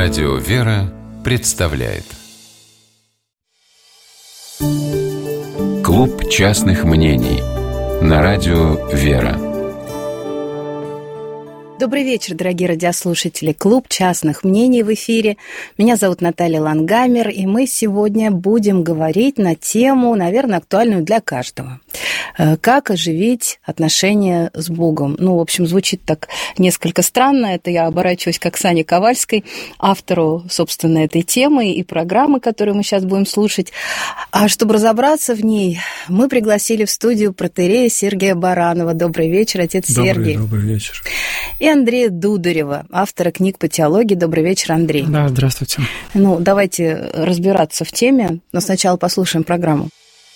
Радио «Вера» представляет Клуб частных мнений на радио «Вера». Добрый вечер, дорогие радиослушатели. Клуб частных мнений в эфире. Меня зовут Наталья Лангамер, и мы сегодня будем говорить на тему, наверное, актуальную для каждого. Как оживить отношения с Богом? В общем, звучит так несколько странно. Это я оборачиваюсь к Оксане Ковальской, автору, собственно, этой темы и программы, которую мы сейчас будем слушать. А чтобы разобраться в ней, мы пригласили в студию протоиерея Сергия Баранова. Добрый вечер, отец Сергий. Добрый вечер. И Андрея Дударева, автора книг по теологии. Добрый вечер, Андрей. Да, здравствуйте. Давайте разбираться в теме, но сначала послушаем программу.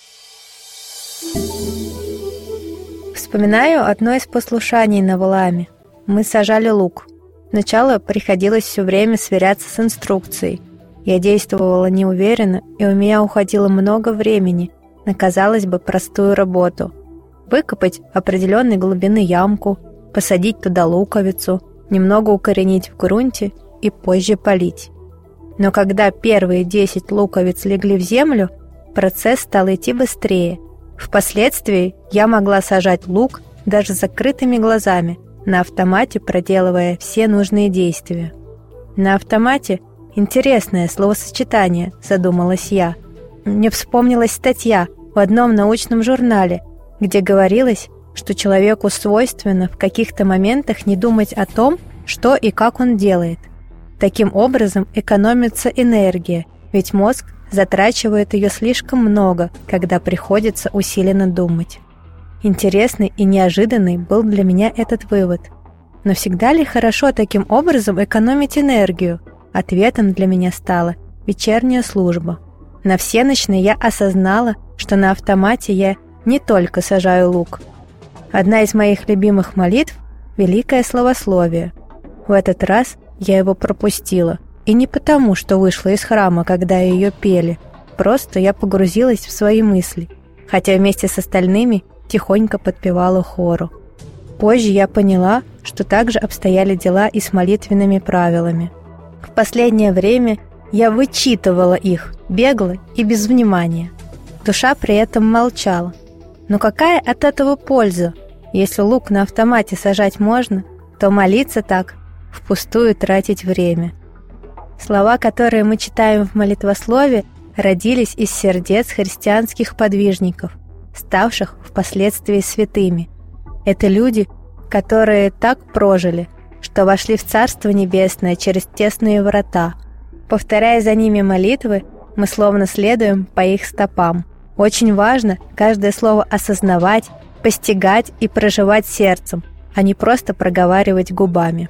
Вспоминаю одно из послушаний на Валааме. Мы сажали лук. Сначала приходилось все время сверяться с инструкцией. Я действовала неуверенно, и у меня уходило много времени на, казалось бы, простую работу. Выкопать определенной глубины ямку, посадить туда луковицу, немного укоренить в грунте и позже полить. Но когда первые 10 луковиц легли в землю, процесс стал идти быстрее. Впоследствии я могла сажать лук даже с закрытыми глазами, на автомате проделывая все нужные действия. На автомате – интересное словосочетание, задумалась я. Мне вспомнилась статья в одном научном журнале, где говорилось, что человеку свойственно в каких-то моментах не думать о том, что и как он делает. Таким образом экономится энергия, ведь мозг затрачивает ее слишком много, когда приходится усиленно думать. Интересный и неожиданный был для меня этот вывод. Но всегда ли хорошо таким образом экономить энергию? Ответом для меня стала вечерняя служба. На всенощной я осознала, что на автомате я не только сажаю лук. Одна из моих любимых молитв – великое словословие. В этот раз я его пропустила. И не потому, что вышла из храма, когда ее пели. Просто я погрузилась в свои мысли, хотя вместе с остальными тихонько подпевала хору. Позже я поняла, что также обстояли дела и с молитвенными правилами. В последнее время я вычитывала их, бегло и без внимания. Душа при этом молчала. Но какая от этого польза? Если лук на автомате сажать можно, то молиться так – впустую тратить время. Слова, которые мы читаем в молитвослове, родились из сердец христианских подвижников, ставших впоследствии святыми. Это люди, которые так прожили, что вошли в Царство Небесное через тесные врата. Повторяя за ними молитвы, мы словно следуем по их стопам. Очень важно каждое слово осознавать, постигать и проживать сердцем, а не просто проговаривать губами.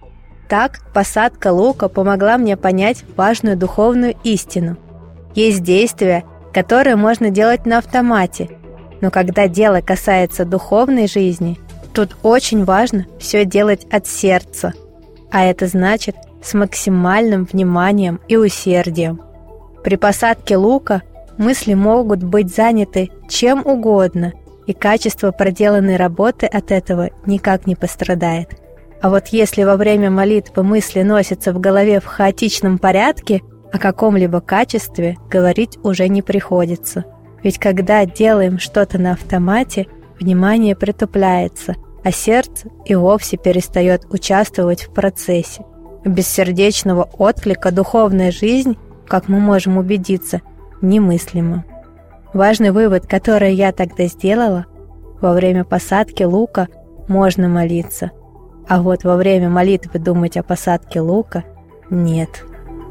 Так, посадка лука помогла мне понять важную духовную истину. Есть действия, которые можно делать на автомате, но когда дело касается духовной жизни, тут очень важно все делать от сердца, а это значит с максимальным вниманием и усердием. При посадке лука мысли могут быть заняты чем угодно, и качество проделанной работы от этого никак не пострадает. А вот если во время молитвы мысли носятся в голове в хаотичном порядке, о каком-либо качестве говорить уже не приходится. Ведь когда делаем что-то на автомате, внимание притупляется, а сердце и вовсе перестает участвовать в процессе. Без сердечного отклика духовная жизнь, как мы можем убедиться, немыслима. Важный вывод, который я тогда сделала: во время посадки лука можно молиться, а вот во время молитвы думать о посадке лука нет.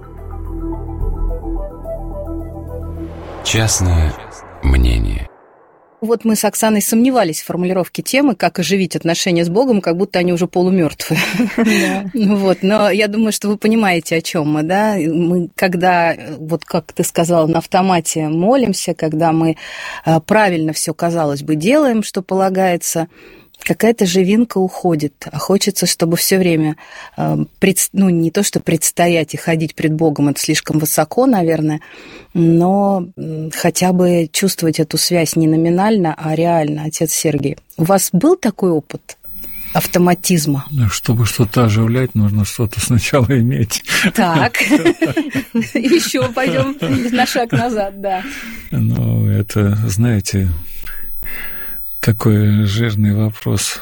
Частное мнение. Вот мы с Оксаной сомневались в формулировке темы, как оживить отношения с Богом, как будто они уже полумертвые. Но я думаю, что вы понимаете, о чем мы, да? Мы, когда, вот как ты сказала, на автомате молимся, когда мы правильно все, казалось бы, делаем, что полагается, какая-то живинка уходит, а хочется, чтобы все время, не то что предстоять и ходить пред Богом, это слишком высоко, наверное, но хотя бы чувствовать эту связь не номинально, а реально. Отец Сергий, у вас был такой опыт? автоматизма. Чтобы что-то оживлять, нужно что-то сначала иметь. Так, еще пойдем на шаг назад, да. Ну, это, знаете, такой жирный вопрос.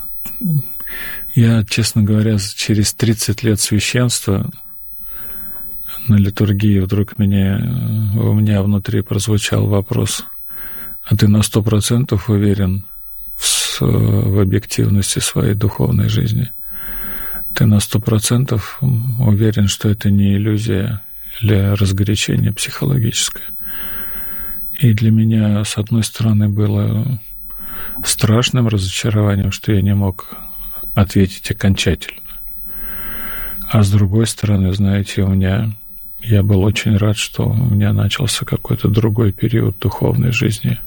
Я, честно говоря, через 30 лет священства на литургии вдруг у меня внутри прозвучал вопрос: а ты на 100% уверен в объективности своей духовной жизни? Ты на 100% уверен, что это не иллюзия или разгорячение психологическое? И для меня, с одной стороны, было страшным разочарованием, что я не мог ответить окончательно. А с другой стороны, знаете, я был очень рад, что у меня начался какой-то другой период духовной жизни.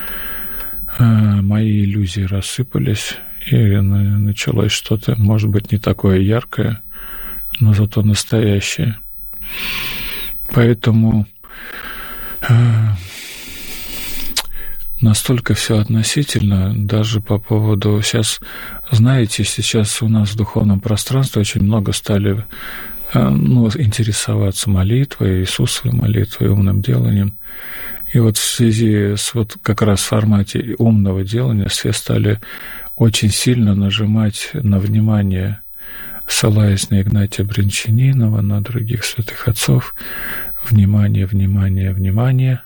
Мои иллюзии рассыпались, и началось что-то, может быть, не такое яркое, но зато настоящее. Поэтому настолько все относительно, даже по поводу... Сейчас у нас в духовном пространстве очень много стали интересоваться молитвой, Иисусовой молитвой, умным деланием. И вот в связи с как раз в формате умного делания все стали очень сильно нажимать на внимание, ссылаясь на Игнатия Брянчанинова, на других святых отцов. Внимание, внимание, внимание.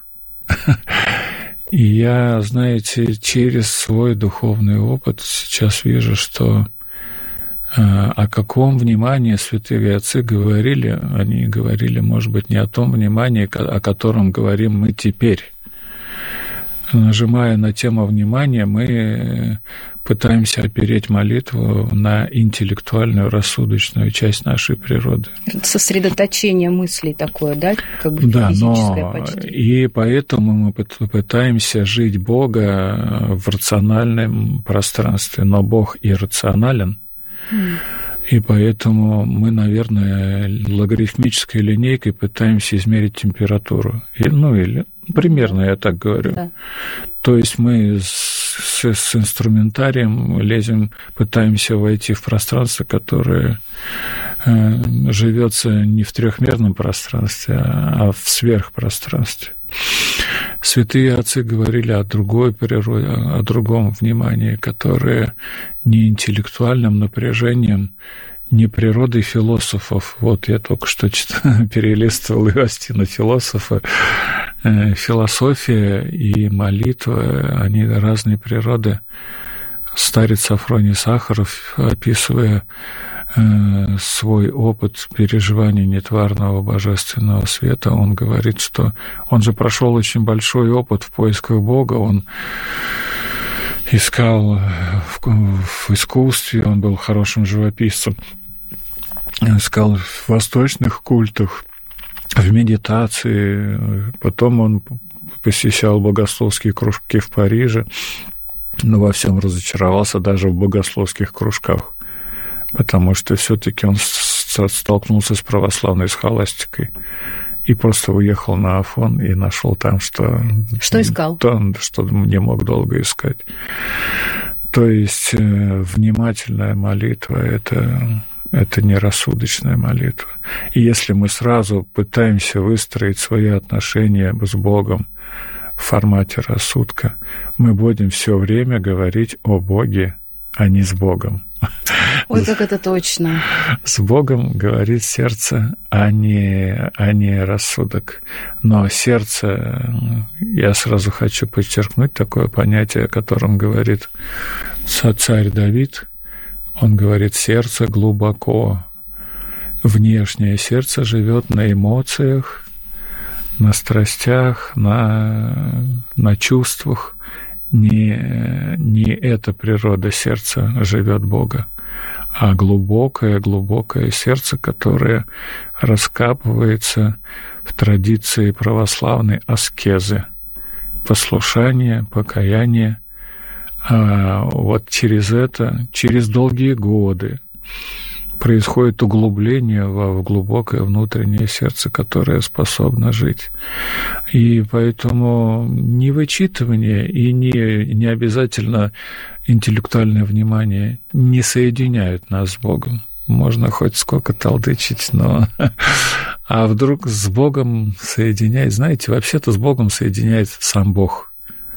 И я, знаете, через свой духовный опыт сейчас вижу, что о каком внимании святые отцы говорили. Они говорили, может быть, не о том внимании, о котором говорим мы теперь. Нажимая на тему внимания, мы пытаемся опереть молитву на интеллектуальную, рассудочную часть нашей природы. Сосредоточение мыслей такое, да? Как бы да, физическое но почти. И поэтому мы пытаемся жить Бога в рациональном пространстве, но Бог иррационален. И поэтому мы, наверное, логарифмической линейкой пытаемся измерить температуру. Или примерно я так говорю. Да. То есть мы с инструментарием лезем, пытаемся войти в пространство, которое живется не в трехмерном пространстве, а в сверхпространстве. Святые отцы говорили о другой природе, о другом внимании, которое не интеллектуальным напряжением, не природой философов. Вот я только что перелистывал Иостина философа. Философия и молитва, они разные природы. Старец Афроний Сахаров, описывая свой опыт переживания нетварного божественного света, он говорит, что он же прошел очень большой опыт в поисках Бога, он искал в искусстве, он был хорошим живописцем, искал в восточных культах, в медитации, потом он посещал богословские кружки в Париже, но во всем разочаровался даже в богословских кружках, потому что все-таки он столкнулся с православной схоластикой и просто уехал на Афон и нашел там, что искал? Что не мог долго искать. То есть внимательная молитва – это не рассудочная молитва. И если мы сразу пытаемся выстроить свои отношения с Богом в формате рассудка, мы будем все время говорить о Боге, а не с Богом. Ой, как это точно. С Богом говорит сердце, а не рассудок. Но сердце, я сразу хочу подчеркнуть такое понятие, о котором говорит царь Давид. Он говорит, сердце глубоко. Внешнее сердце живет на эмоциях, на страстях, на чувствах. Не эта природа сердца живет Бога, а глубокое сердце, которое раскапывается в традиции православной аскезы, послушания, покаяния. А вот через долгие годы происходит углубление в глубокое внутреннее сердце, которое способно жить. И поэтому не вычитывание и не обязательно интеллектуальное внимание не соединяют нас с Богом. Можно хоть сколько толдычить, но... А вдруг с Богом соединяет... Знаете, вообще-то с Богом соединяет сам Бог.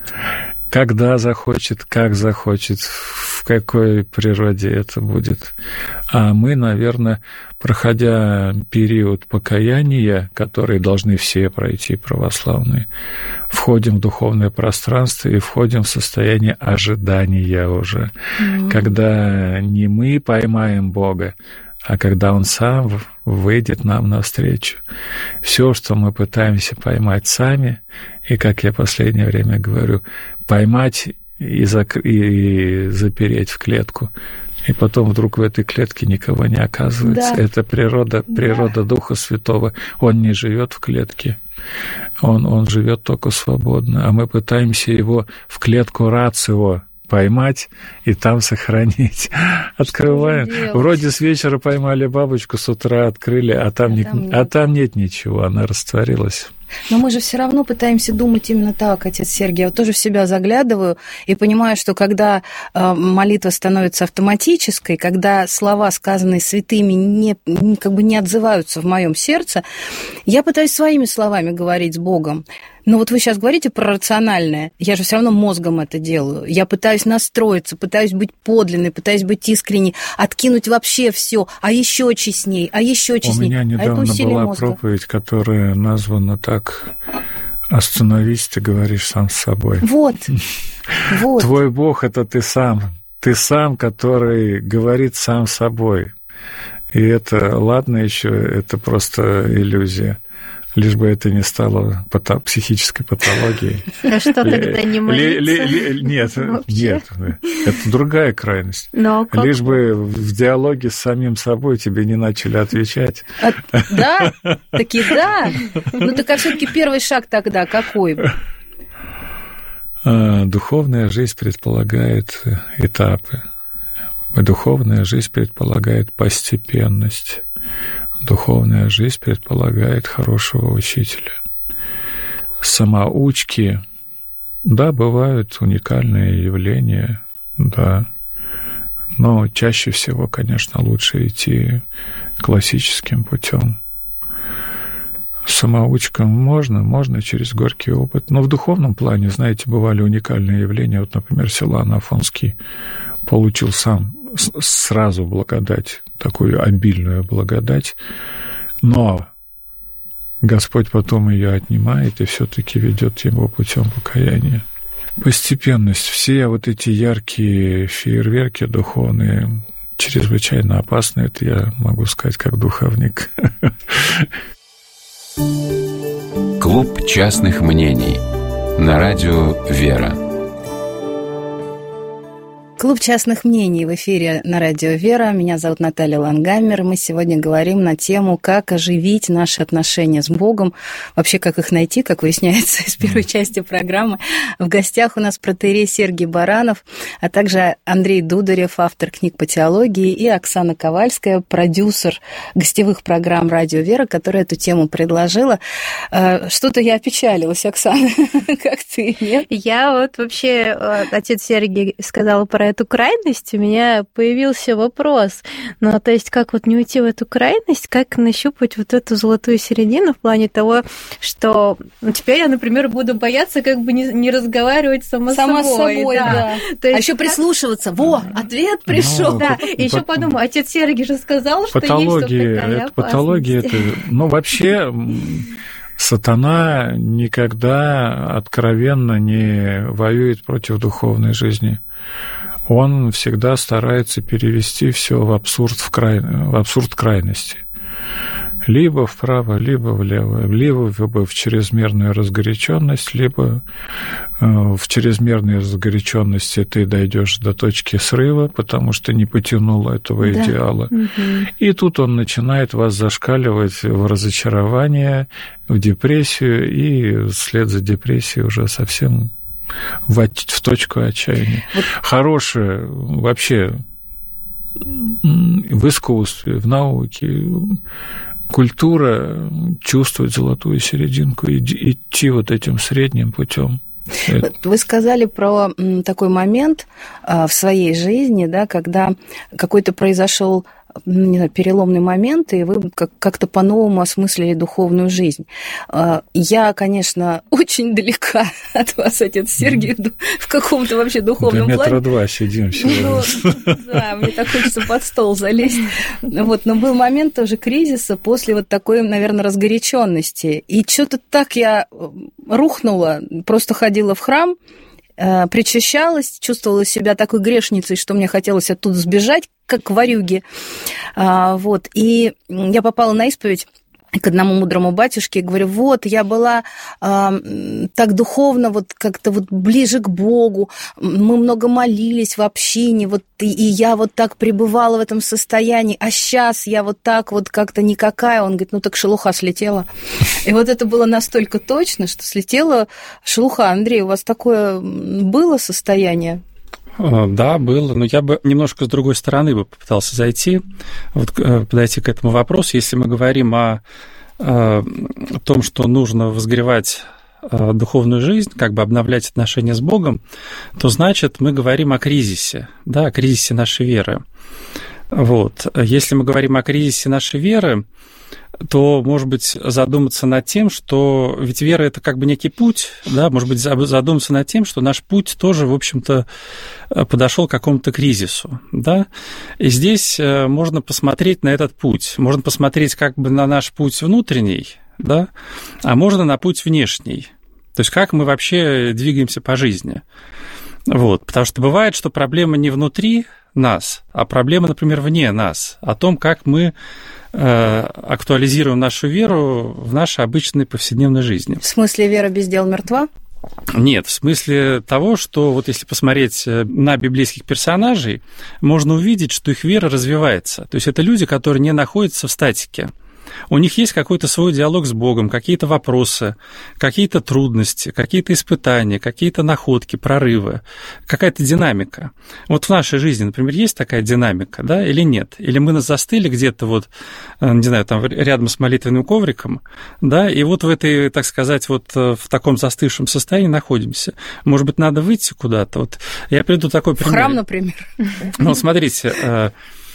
Когда захочет, как захочет, в какой природе это будет. А мы, наверное, проходя период покаяния, который должны все пройти православные, входим в духовное пространство и входим в состояние ожидания уже. Когда не мы поймаем Бога, а когда Он сам выйдет нам навстречу. Все, что мы пытаемся поймать сами, и, как я в последнее время говорю, поймать и запереть в клетку, и потом вдруг в этой клетке никого не оказывается. Да. Это природа Духа Святого. Он не живет в клетке. Он живет только свободно. А мы пытаемся его в клетку рацио поймать и там сохранить. Открываем. Вроде с вечера поймали бабочку, с утра открыли, а там нет ничего, она растворилась. Но мы же все равно пытаемся думать именно так, отец Сергий. Я вот тоже в себя заглядываю и понимаю, что когда молитва становится автоматической, когда слова, сказанные святыми, не отзываются в моем сердце, я пытаюсь своими словами говорить с Богом. Но вот вы сейчас говорите про рациональное. Я же все равно мозгом это делаю. Я пытаюсь настроиться, пытаюсь быть подлинной, пытаюсь быть искренней, откинуть вообще все, а еще честней, а еще честней. У меня недавно была проповедь, которая названа так: «Остановись, ты говоришь сам с собой». Вот. Твой Бог – это ты сам. Ты сам, который говорит сам с собой. И это, ладно еще, это просто иллюзия. Лишь бы это не стало психической патологией. А что тогда не молиться? Нет, это другая крайность. Лишь бы в диалоге с самим собой тебе не начали отвечать. Да? Таки да. Ну так а все-таки первый шаг тогда какой? Духовная жизнь предполагает этапы. Духовная жизнь предполагает постепенность. Духовная жизнь предполагает хорошего учителя. Самоучки, да, бывают уникальные явления, да, но чаще всего, конечно, лучше идти классическим путем. Самоучкам можно через горький опыт, но в духовном плане, знаете, бывали уникальные явления. Вот, например, Силуан Афонский получил сам сразу благодать, такую обильную благодать, но Господь потом ее отнимает и все-таки ведет его путем покаяния. Постепенность. Все вот эти яркие фейерверки духовные чрезвычайно опасны. Это я могу сказать как духовник. Клуб частных мнений на радио «Вера». Клуб частных мнений в эфире на радио «Вера». Меня зовут Наталья Лангаммер. Мы сегодня говорим на тему, как оживить наши отношения с Богом. Вообще, как их найти, как выясняется из первой части программы. В гостях у нас протоиерей Сергий Баранов, а также Андрей Дударев, автор книг по теологии, и Оксана Ковальская, продюсер гостевых программ «Радио «Вера», которая эту тему предложила. Что-то я опечалилась, Оксана. Как ты, нет? Я вот вообще, отец Сергий сказал про эту крайность, у меня появился вопрос. Ну, то есть, как вот не уйти в эту крайность, как нащупать вот эту золотую середину в плане того, что теперь я, например, буду бояться как бы не разговаривать сама с собой. Да. То есть, а еще прислушиваться. Во, ответ пришел. Да, и еще подумаю, отец Сергий же сказал, что есть такая опасность. Патология это, ну, вообще сатана никогда откровенно не воюет против духовной жизни. Он всегда старается перевести все в абсурд крайности. Либо вправо, либо влево, либо в чрезмерную разгоряченность, либо в чрезмерной разгоряченности ты дойдешь до точки срыва, потому что не потянул этого идеала. И тут он начинает вас зашкаливать в разочарование, в депрессию, и вслед за депрессией уже совсем в точку отчаяния. Хорошее вообще в в искусстве, в науке. Культура чувствовать золотую серединку, идти вот этим средним путем. Вы сказали про такой момент в своей жизни, да, когда какой-то произошел, не знаю, переломный момент, и вы как-то по-новому осмыслили духовную жизнь. Я, конечно, очень далека от вас, отец Сергий, в каком-то вообще духовном плане. До 1,2 сидим сегодня. Да, мне так хочется под стол залезть. Вот, но был момент тоже кризиса после вот такой, наверное, разгоряченности. И что-то так я рухнула, просто ходила в храм, причащалась, чувствовала себя такой грешницей, что мне хотелось оттуда сбежать, как варюги. Вот. И я попала на исповедь к одному мудрому батюшке и говорю, вот, я была так духовно, вот как-то вот ближе к Богу, мы много молились в общине, вот, и я вот так пребывала в этом состоянии, а сейчас я вот так вот как-то никакая. Он говорит, ну так шелуха слетела. И вот это было настолько точно, что слетела шелуха. Андрей, у вас такое было состояние? Да, было, но я бы немножко с другой стороны бы попытался подойти к этому вопросу. Если мы говорим о том, что нужно возгревать духовную жизнь, как бы обновлять отношения с Богом, то значит мы говорим о кризисе, да, о кризисе нашей веры. Вот. Если мы говорим о кризисе нашей веры, то, может быть, задуматься над тем, что ведь вера – это как бы некий путь, да, может быть, задуматься над тем, что наш путь тоже, в общем-то, подошел к какому-то кризису, да, и здесь можно посмотреть на этот путь, можно посмотреть как бы на наш путь внутренний, да, а можно на путь внешний, то есть как мы вообще двигаемся по жизни, вот, потому что бывает, что проблема не внутри нас, а проблема, например, вне нас, о том, как мы актуализируем нашу веру в нашей обычной повседневной жизни. В смысле, вера без дел мертва? Нет, в смысле того, что вот если посмотреть на библейских персонажей, можно увидеть, что их вера развивается. То есть это люди, которые не находятся в статике. У них есть какой-то свой диалог с Богом, какие-то вопросы, какие-то трудности, какие-то испытания, какие-то находки, прорывы, какая-то динамика. Вот в нашей жизни, например, есть такая динамика, да, или нет? Или мы застыли где-то вот, не знаю, там рядом с молитвенным ковриком, да, и вот в этой, так сказать, вот в таком застывшем состоянии находимся. Может быть, надо выйти куда-то? Вот я приведу такой пример. В храм, например. Ну, смотрите,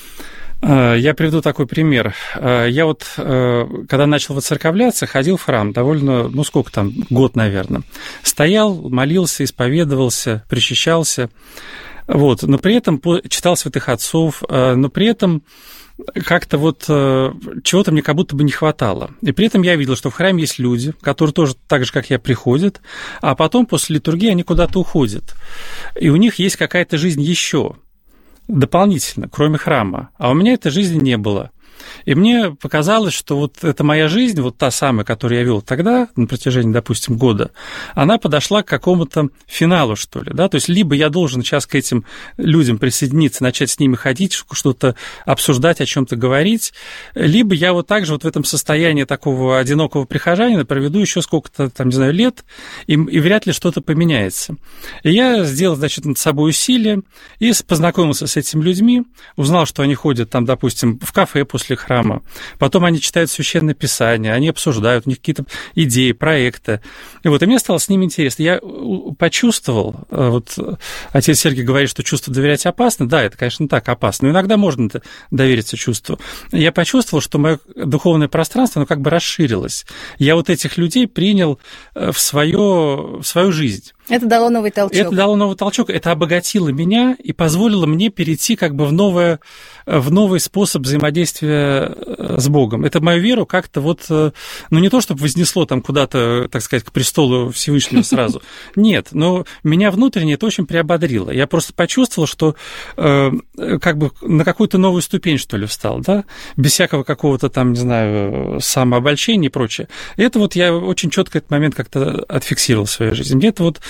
я приведу такой пример. Я вот, когда начал воцерковляться, ходил в храм довольно, ну, сколько там, год, наверное. Стоял, молился, исповедовался, причащался, вот, но при этом читал святых отцов, но при этом как-то вот чего-то мне как будто бы не хватало. И при этом я видел, что в храме есть люди, которые тоже так же, как я, приходят, а потом после литургии они куда-то уходят. И у них есть какая-то жизнь еще дополнительно, кроме храма. А у меня этой жизни не было. И мне показалось, что вот эта моя жизнь, вот та самая, которую я вел тогда, на протяжении, допустим, года, она подошла к какому-то финалу, что ли, да, то есть либо я должен сейчас к этим людям присоединиться, начать с ними ходить, что-то обсуждать, о чем-то говорить, либо я вот так же вот в этом состоянии такого одинокого прихожанина проведу еще сколько-то, там, не знаю, лет, и вряд ли что-то поменяется. И я сделал, значит, над собой усилие и познакомился с этими людьми, узнал, что они ходят там, допустим, в кафе после храма, потом они читают Священное Писание, они обсуждают, у них какие-то идеи, проекты. И вот, и мне стало с ними интересно. Я почувствовал, вот отец Сергий говорит, что чувство доверять опасно. Да, это, конечно, так опасно, но иногда можно довериться чувству. Я почувствовал, что мое духовное пространство, оно как бы расширилось. Я вот этих людей принял в свою жизнь. Это дало новый толчок. Это дало новый толчок, это обогатило меня и позволило мне перейти как бы в новый способ взаимодействия с Богом. Это мою веру как-то вот, ну не то, чтобы вознесло там куда-то, так сказать, к престолу Всевышнего сразу. Нет, но меня внутренне это очень приободрило. Я просто почувствовал, что как бы на какую-то новую ступень, что ли, встал, да, без всякого какого-то там, не знаю, самообольщения и прочее. И это вот я очень четко этот момент как-то отфиксировал в своей жизни. Мне это вот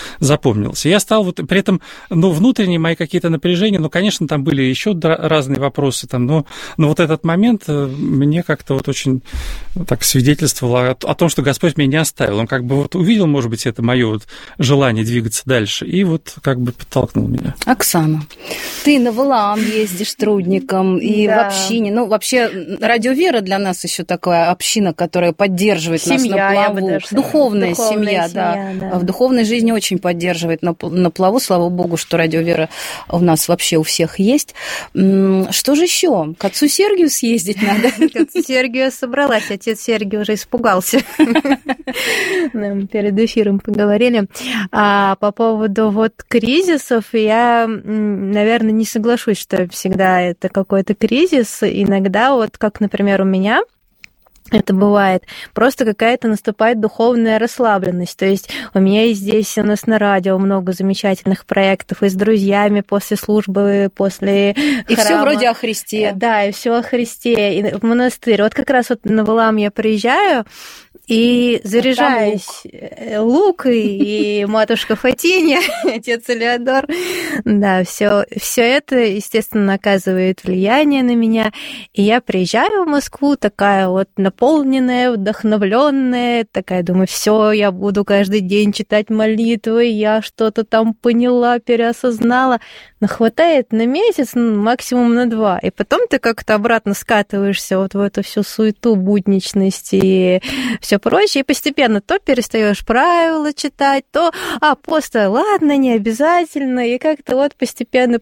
запомнилось. И я стал вот при этом, внутренние мои какие-то напряжения, конечно, там были еще разные вопросы, но вот этот момент мне как-то вот очень так свидетельствовал о том, что Господь меня не оставил. Он как бы вот увидел, может быть, это мое вот желание двигаться дальше, и вот как бы подтолкнул меня. Оксана, ты на Валаам ездишь трудником, и в общине, вообще Радио Вера для нас еще такая община, которая поддерживает семья, нас на плаву. Духовная семья, да. В духовной жизни очень поддерживает на плаву. Слава Богу, что Радио Вера у нас вообще у всех есть. Что же еще? К отцу Сергию съездить надо? К отцу Сергию собралась. Отец Сергий уже испугался. Мы перед эфиром поговорили. А по поводу вот кризисов, я, наверное, не соглашусь, что всегда это какой-то кризис. Иногда, вот как, например, у меня это бывает, просто какая-то наступает духовная расслабленность. То есть у меня и здесь у нас на радио много замечательных проектов, и с друзьями после службы, после храма. И все вроде о Христе. Да, и все о Христе, и в монастырь. Вот как раз вот на Валаам я приезжаю, и заряжаюсь лук и матушка Фатиния, отец Элеодор. Да, все это, естественно, оказывает влияние на меня. И я приезжаю в Москву такая вот наполненная, вдохновленная, такая, думаю, все, я буду каждый день читать молитвы, я что-то там поняла, переосознала. Но хватает на месяц, максимум на 2. И потом ты как-то обратно скатываешься вот в эту всю суету, будничность и все прочее, и постепенно то перестаешь правила читать, то просто ладно, не обязательно, и как-то вот постепенно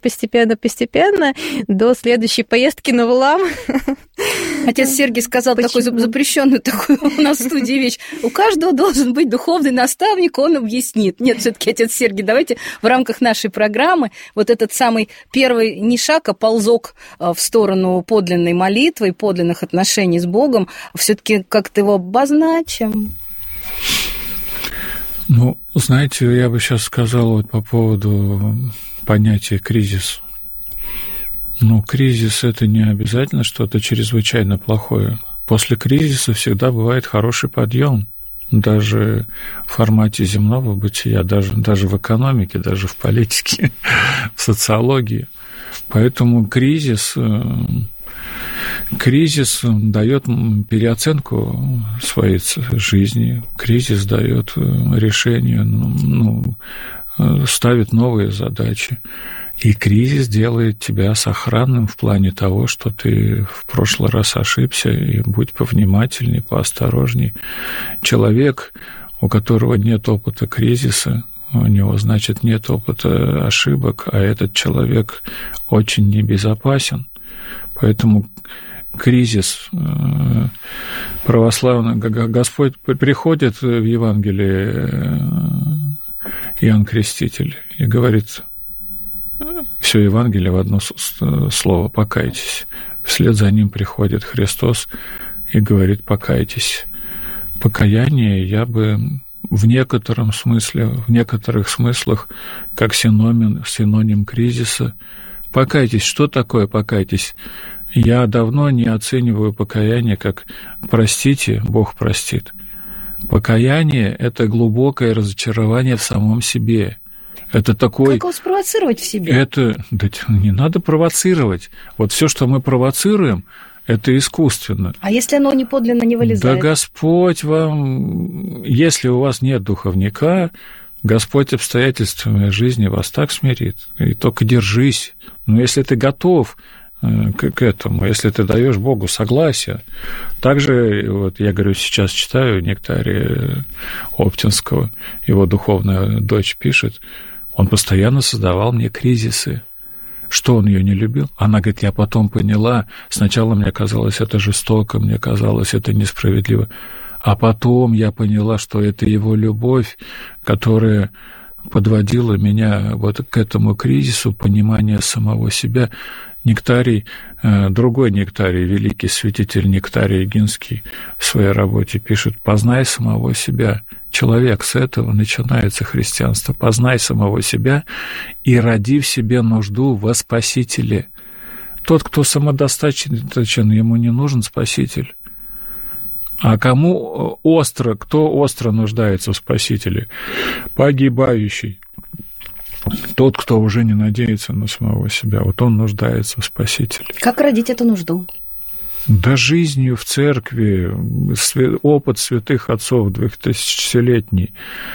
до следующей поездки на Валаам. Отец Сергий сказал такую запрещенную такую у нас в студии вещь. У каждого должен быть духовный наставник, он объяснит. Нет, все-таки, отец Сергий, давайте в рамках нашей программы вот этот самый первый не шаг, а ползок в сторону подлинной молитвы и подлинных отношений с Богом, все-таки как-то его обозначим. Знаете, я бы сейчас сказал вот по поводу понятия кризис. Кризис – это не обязательно что-то чрезвычайно плохое. После кризиса всегда бывает хороший подъем, даже в формате земного бытия, даже в экономике, даже в политике, в социологии. Поэтому кризис дает переоценку своей жизни, кризис дает решение, ставит новые задачи. И кризис делает тебя сохранным в плане того, что ты в прошлый раз ошибся, и будь повнимательней, поосторожней. Человек, у которого нет опыта кризиса, у него, значит, нет опыта ошибок, а этот человек очень небезопасен. Поэтому кризис православный, Господь приходит в Евангелии Иоанн Креститель и говорит: все Евангелие в одно слово – покайтесь. Вслед за ним приходит Христос и говорит: покайтесь. Покаяние я бы в некоторых смыслах, как синоним кризиса. Покайтесь. Что такое покайтесь? Я давно не оцениваю покаяние как «простите, Бог простит». Покаяние – это глубокое разочарование в самом себе. Это такой... Как его спровоцировать в себе? Это... Да не надо провоцировать. Вот все, что мы провоцируем, это искусственно. А если оно неподлинно не вылезает? Да Господь вам... Если у вас нет духовника, Господь обстоятельствами жизни вас так смирит. И только держись. Но если ты готов к этому, если ты даешь Богу согласие. Также, вот я говорю, сейчас читаю Нектария Оптинского, его духовная дочь пишет, он постоянно создавал мне кризисы. Что он ее не любил? Она говорит, я потом поняла, сначала мне казалось это жестоко, мне казалось это несправедливо, а потом я поняла, что это его любовь, которая подводила меня вот к этому кризису, понимания самого себя. Нектарий, другой Нектарий, великий святитель Нектарий Егинский в своей работе пишет: «Познай самого себя». Человек, с этого начинается христианство. Познай самого себя и роди в себе нужду во Спасителе. Тот, кто самодостаточен, ему не нужен Спаситель. А кто остро нуждается в Спасителе? Погибающий. Тот, кто уже не надеется на самого себя, вот он нуждается в Спасителе. Как родить эту нужду? Да жизнью в церкви, опыт святых отцов 2000-летний.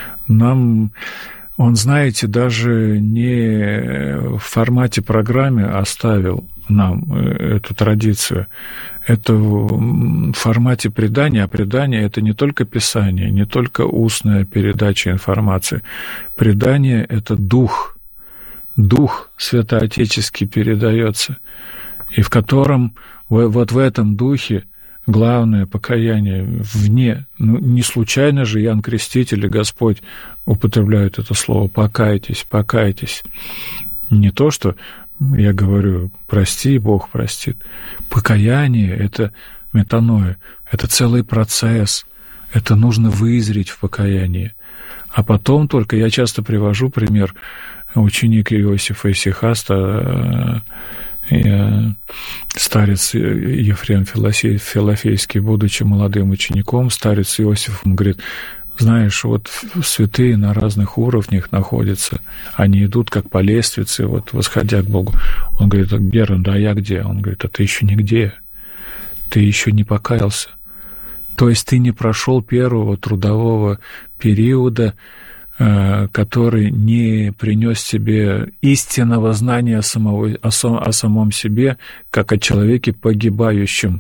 Он, знаете, даже не в формате программы оставил нам эту традицию. Это в формате предания, а предание – это не только писание, не только устная передача информации. Предание – это дух святоотеческий передается, и в котором вот в этом духе главное покаяние вне. Не случайно же Иоанн Креститель и Господь употребляют это слово «покайтесь, покайтесь». Не то, что я говорю «прости, Бог простит». Покаяние – это метаноя, это целый процесс, это нужно вызреть в покаянии. А потом только, я часто привожу пример, ученик Иосифа Исихаста, старец Ефрем Филофейский, будучи молодым учеником, старец Иосиф ему говорит: знаешь, вот святые на разных уровнях находятся, они идут как по лестнице, вот восходя к Богу. Он говорит: Герман, да я где? Он говорит: а ты еще нигде, ты еще не покаялся. То есть ты не прошел первого трудового периода, который не принес тебе истинного знания о самом себе, как о человеке погибающем.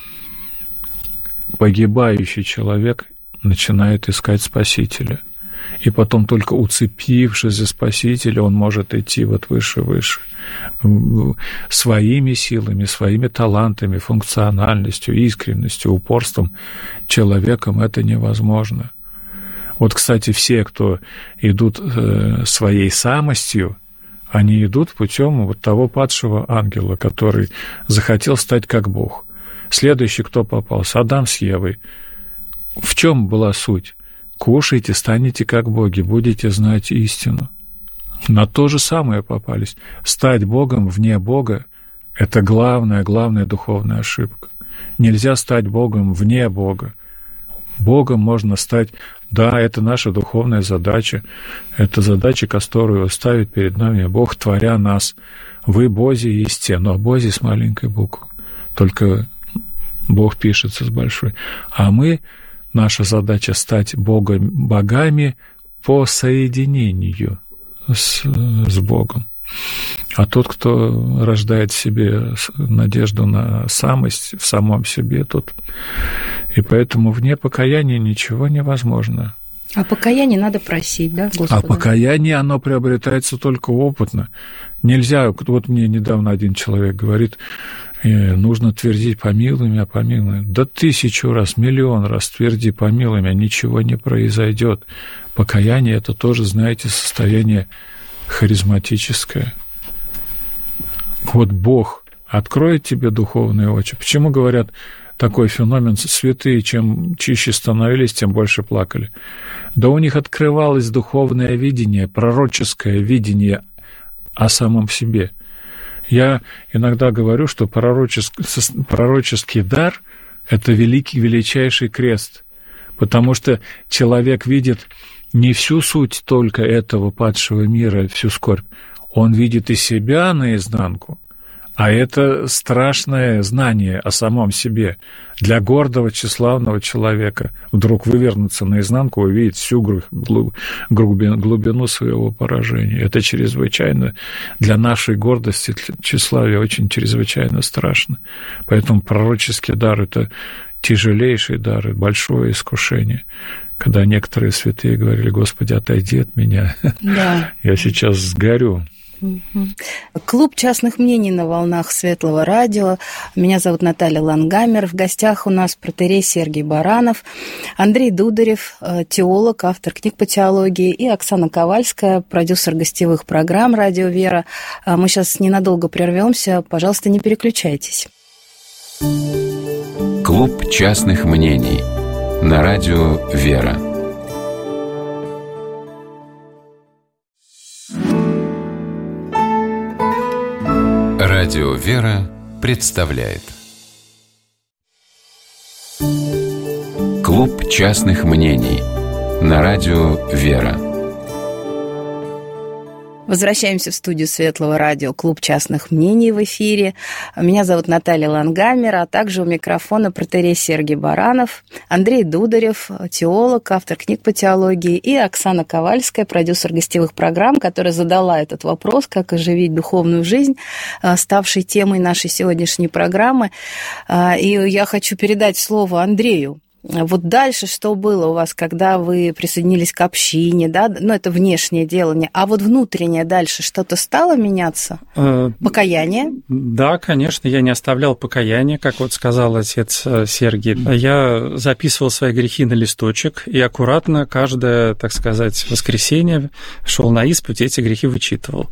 Погибающий человек начинает искать Спасителя. И потом, только уцепившись за Спасителя, он может идти вот выше. Своими силами, своими талантами, функциональностью, искренностью, упорством человеком это невозможно. Вот, кстати, все, кто идут своей самостью, они идут путем вот того падшего ангела, который захотел стать как Бог. Следующий, кто попался? Адам с Евой. В чем была суть? Кушайте, станете как боги, будете знать истину. На то же самое попались. Стать Богом вне Бога – это главная духовная ошибка. Нельзя стать Богом вне Бога. Богом можно стать, да, это наша духовная задача, это задача, которую ставит перед нами Бог, творя нас. Вы Бози есте, но Бози с маленькой буквы, только Бог пишется с большой. А наша задача стать богами по соединению с Богом. А тот, кто рождает в себе надежду на самость в самом себе, тот... И поэтому вне покаяния ничего невозможно. А покаяние надо просить, да, Господа? А покаяние, оно приобретается только опытно. Нельзя... Вот мне недавно один человек говорит: нужно твердить «помилуй меня, помилуй меня». Да 1000 раз, 1 000 000 раз тверди «помилуй меня», ничего не произойдет. Покаяние – это тоже, знаете, состояние харизматическое. Вот Бог откроет тебе духовные очи. Почему говорят такой феномен: святые, чем чище становились, тем больше плакали? Да у них открывалось духовное видение, пророческое видение о самом себе. Я иногда говорю, что пророческий дар – это величайший крест, потому что человек видит не всю суть только этого падшего мира, всю скорбь. Он видит и себя наизнанку, а это страшное знание о самом себе. Для гордого, тщеславного человека вдруг вывернуться наизнанку, увидеть всю глубину своего поражения. Это чрезвычайно, для нашей гордости, тщеславия, очень чрезвычайно страшно. Поэтому пророческий дар – это тяжелейший дар, это большое искушение. Когда некоторые святые говорили: Господи, отойди от меня, да. Я сейчас сгорю. Клуб частных мнений на волнах Светлого радио. Меня зовут Наталья Лангамер. В гостях у нас протоиерей Сергий Баранов, Андрей Дударев, теолог, автор книг по теологии, и Оксана Ковальская, продюсер гостевых программ «Радио Вера». Мы сейчас ненадолго прервемся. Пожалуйста, не переключайтесь. Клуб частных мнений на радио Вера. Радио Вера представляет Клуб частных мнений на радио «Вера». Возвращаемся в студию Светлого радио, клуб частных мнений в эфире. Меня зовут Наталья Лангамер, а также у микрофона протоиерей Сергий Баранов, Андрей Дударев, теолог, автор книг по теологии, и Оксана Ковальская, продюсер гостевых программ, которая задала этот вопрос, как оживить духовную жизнь, ставшей темой нашей сегодняшней программы. И я хочу передать слово Андрею. Вот дальше что было у вас, когда вы присоединились к общине, да? Ну, это внешнее делание. А вот внутреннее дальше что-то стало меняться? Покаяние? Да, конечно, я не оставлял покаяние, как вот сказал отец Сергий. Я записывал свои грехи на листочек и аккуратно каждое, так сказать, воскресенье шел на исповедь и эти грехи вычитывал.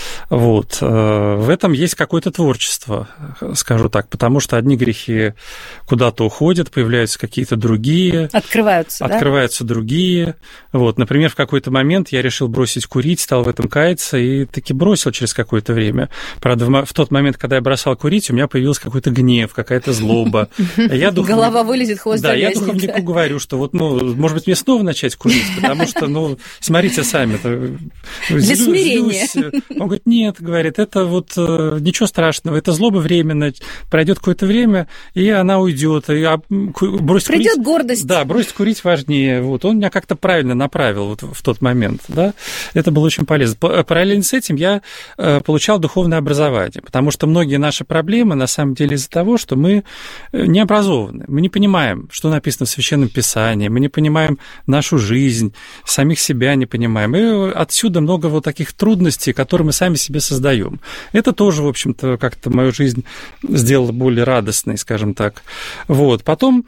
Вот. В этом есть какое-то творчество, скажу так, потому что одни грехи куда-то уходят, появляются какие-то другие. Открываются другие. Вот, например, в какой-то момент я решил бросить курить, стал в этом каяться и таки бросил через какое-то время. Правда, в тот момент, когда я бросал курить, у меня появился какой-то гнев, какая-то злоба. Голова вылезет, хвост завязнет. Да, я духовнику говорю, что вот, может быть, мне снова начать курить, потому что, смотрите сами. Для смирения. Он говорит, нет, говорит, это вот ничего страшного, это злоба временно, пройдет какое-то время, и она уйдет, и бросить курить. Придет гордость. Да, бросить курить важнее. Вот. Он меня как-то правильно направил вот в тот момент. Да? Это было очень полезно. Параллельно с этим я получал духовное образование, потому что многие наши проблемы на самом деле из-за того, что мы не образованы. Мы не понимаем, что написано в Священном Писании, мы не понимаем нашу жизнь, самих себя не понимаем. И отсюда много вот таких трудностей, которые мы сами себе создаем. Это тоже, в общем-то, как-то мою жизнь сделало более радостной, скажем так. Вот. Потом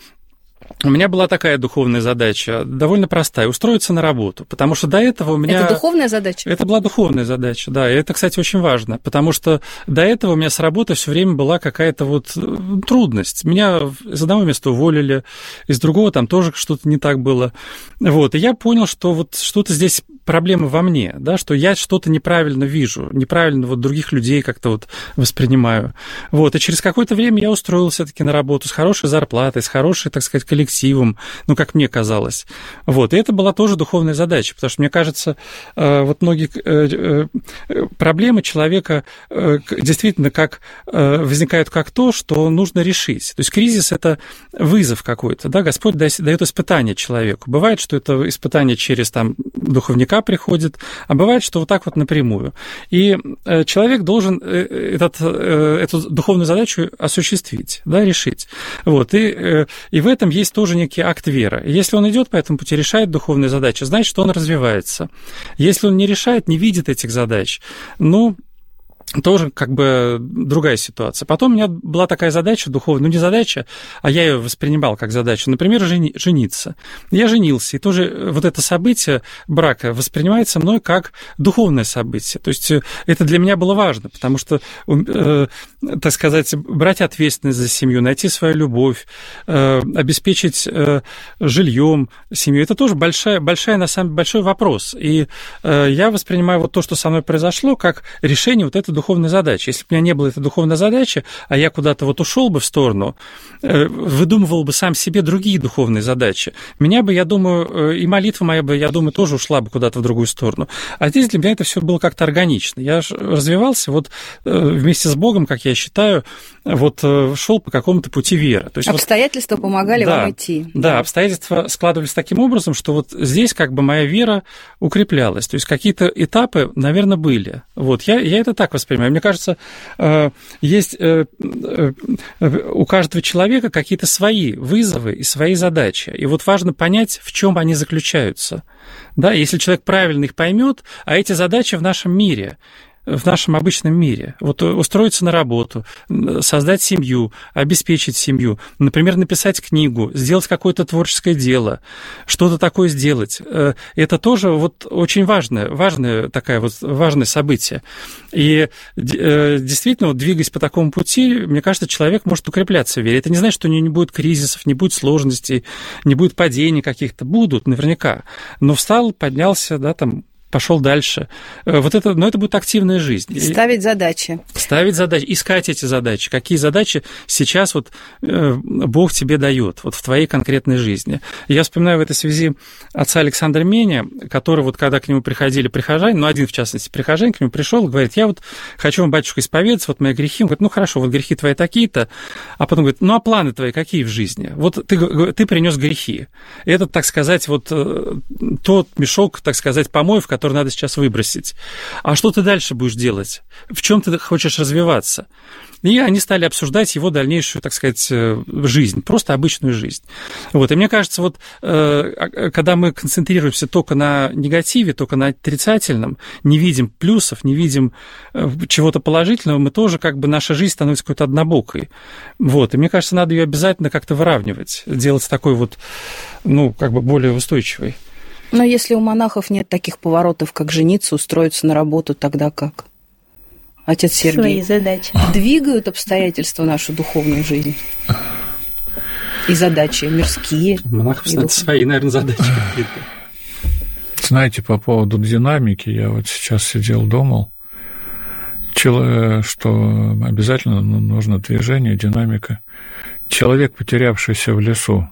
у меня была такая духовная задача, довольно простая, устроиться на работу, потому что до этого у меня... Это духовная задача? Это была духовная задача, да, и это, кстати, очень важно, потому что до этого у меня с работы все время была какая-то вот трудность. Меня из одного места уволили, из другого там тоже что-то не так было. Вот, и я понял, что вот что-то здесь проблема во мне, да, что я что-то неправильно вижу, неправильно вот других людей как-то вот воспринимаю. Вот, и через какое-то время я устроился таки на работу с хорошей зарплатой, с хорошей, так сказать, коллективом, ну, как мне казалось. Вот, и это была тоже духовная задача, потому что, мне кажется, вот многие проблемы человека действительно возникают как то, что нужно решить. То есть кризис – это вызов какой-то, да, Господь дает испытание человеку. Бывает, что это испытание через там духовника приходит, а бывает, что вот так вот напрямую. И человек должен эту духовную задачу осуществить, да, решить. Вот, и в этом есть тоже некий акт веры. Если он идет по этому пути, решает духовные задачи, значит, что он развивается. Если он не решает, не видит этих задач, тоже как бы другая ситуация. Потом у меня была такая задача духовная, не задача, а я ее воспринимал как задачу, например, жениться. Я женился, и тоже вот это событие брака воспринимается мной как духовное событие. То есть это для меня было важно, потому что, так сказать, брать ответственность за семью, найти свою любовь, обеспечить жильем семью, это тоже большой вопрос. И я воспринимаю вот то, что со мной произошло, как решение вот этой духовной задачи. Если бы у меня не было этой духовной задачи, а я куда-то вот ушел бы в сторону, выдумывал бы сам себе другие духовные задачи, меня бы, я думаю, и молитва моя бы, я думаю, тоже ушла бы куда-то в другую сторону. А здесь для меня это все было как-то органично. Я развивался вот вместе с Богом, как я считаю, вот шел по какому-то пути веры. То есть обстоятельства помогали вам идти. Да, обстоятельства складывались таким образом, что вот здесь как бы моя вера укреплялась. То есть какие-то этапы, наверное, были. Вот, я это так воспринимаю. Мне кажется, есть у каждого человека какие-то свои вызовы и свои задачи. И вот важно понять, в чем они заключаются. Да, если человек правильно их поймет, а эти задачи в нашем мире, в нашем обычном мире. Вот устроиться на работу, создать семью, обеспечить семью, например, написать книгу, сделать какое-то творческое дело, что-то такое сделать. Это тоже вот очень важное событие. И действительно, вот, двигаясь по такому пути, мне кажется, человек может укрепляться в вере. Это не значит, что у него не будет кризисов, не будет сложностей, не будет падений каких-то. Будут наверняка. Но встал, поднялся, да, там, пошел дальше. Вот это, но это будет активная жизнь. Ставить задачи. Ставить задачи, искать эти задачи. Какие задачи сейчас вот Бог тебе дает вот в твоей конкретной жизни. Я вспоминаю в этой связи отца Александра Меня, который вот когда к нему приходили прихожане, ну, один в частности прихожанин к нему пришел и говорит: я вот хочу вам, батюшка, исповедаться, вот мои грехи. Он говорит: ну, хорошо, вот грехи твои такие-то. А потом говорит: ну, а планы твои какие в жизни? Вот ты принес грехи. Это, так сказать, вот тот мешок, так сказать, помоев, который надо сейчас выбросить. А что ты дальше будешь делать? В чем ты хочешь развиваться? И они стали обсуждать его дальнейшую, так сказать, жизнь, просто обычную жизнь. Вот. И мне кажется, вот когда мы концентрируемся только на негативе, только на отрицательном, не видим плюсов, не видим чего-то положительного, мы тоже, как бы, наша жизнь становится какой-то однобокой. Вот. И мне кажется, надо ее обязательно как-то выравнивать, делать такой вот, ну, как бы более устойчивой. Но если у монахов нет таких поворотов, как жениться, устроиться на работу, тогда как? Отец Сергей. Свои задачи. Двигают обстоятельства нашу духовную жизнь? И задачи мирские? У монахов, кстати, свои, наверное, задачи какие-то. Знаете, по поводу динамики, я вот сейчас сидел, думал, что обязательно нужно движение, динамика. Человек, потерявшийся в лесу,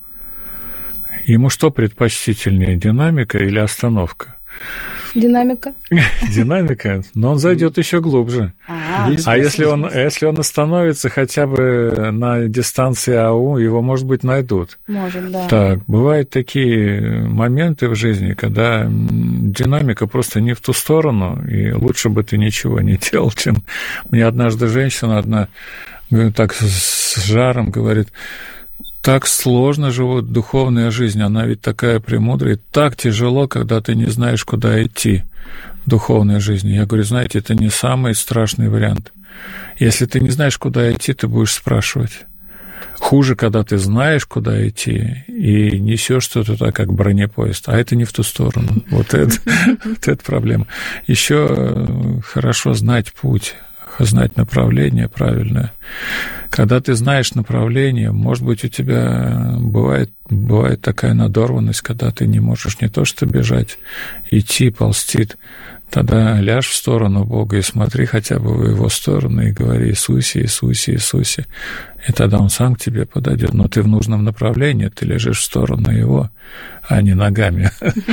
ему что предпочтительнее, динамика или остановка? Динамика. Динамика, но он зайдет еще глубже. А если он остановится хотя бы на дистанции АУ, его, может быть, найдут. Может, да. Так, бывают такие моменты в жизни, когда динамика просто не в ту сторону, и лучше бы ты ничего не делал, чем... Мне однажды женщина одна так с жаром говорит: так сложно живут духовная жизнь, она ведь такая премудрая, так тяжело, когда ты не знаешь, куда идти в духовной жизни. Я говорю: знаете, это не самый страшный вариант. Если ты не знаешь, куда идти, ты будешь спрашивать. Хуже, когда ты знаешь, куда идти, и несешь что-то так, как бронепоезд, а это не в ту сторону. Вот это проблема. Еще хорошо знать путь, знать направление правильное. Когда ты знаешь направление, может быть, у тебя бывает такая надорванность, когда ты не можешь не то что бежать, идти, ползти. Тогда ляжь в сторону Бога и смотри хотя бы в Его сторону и говори: Иисусе, Иисусе, Иисусе. И тогда Он сам к тебе подойдет. Но ты в нужном направлении, ты лежишь в сторону Его, а не ногами.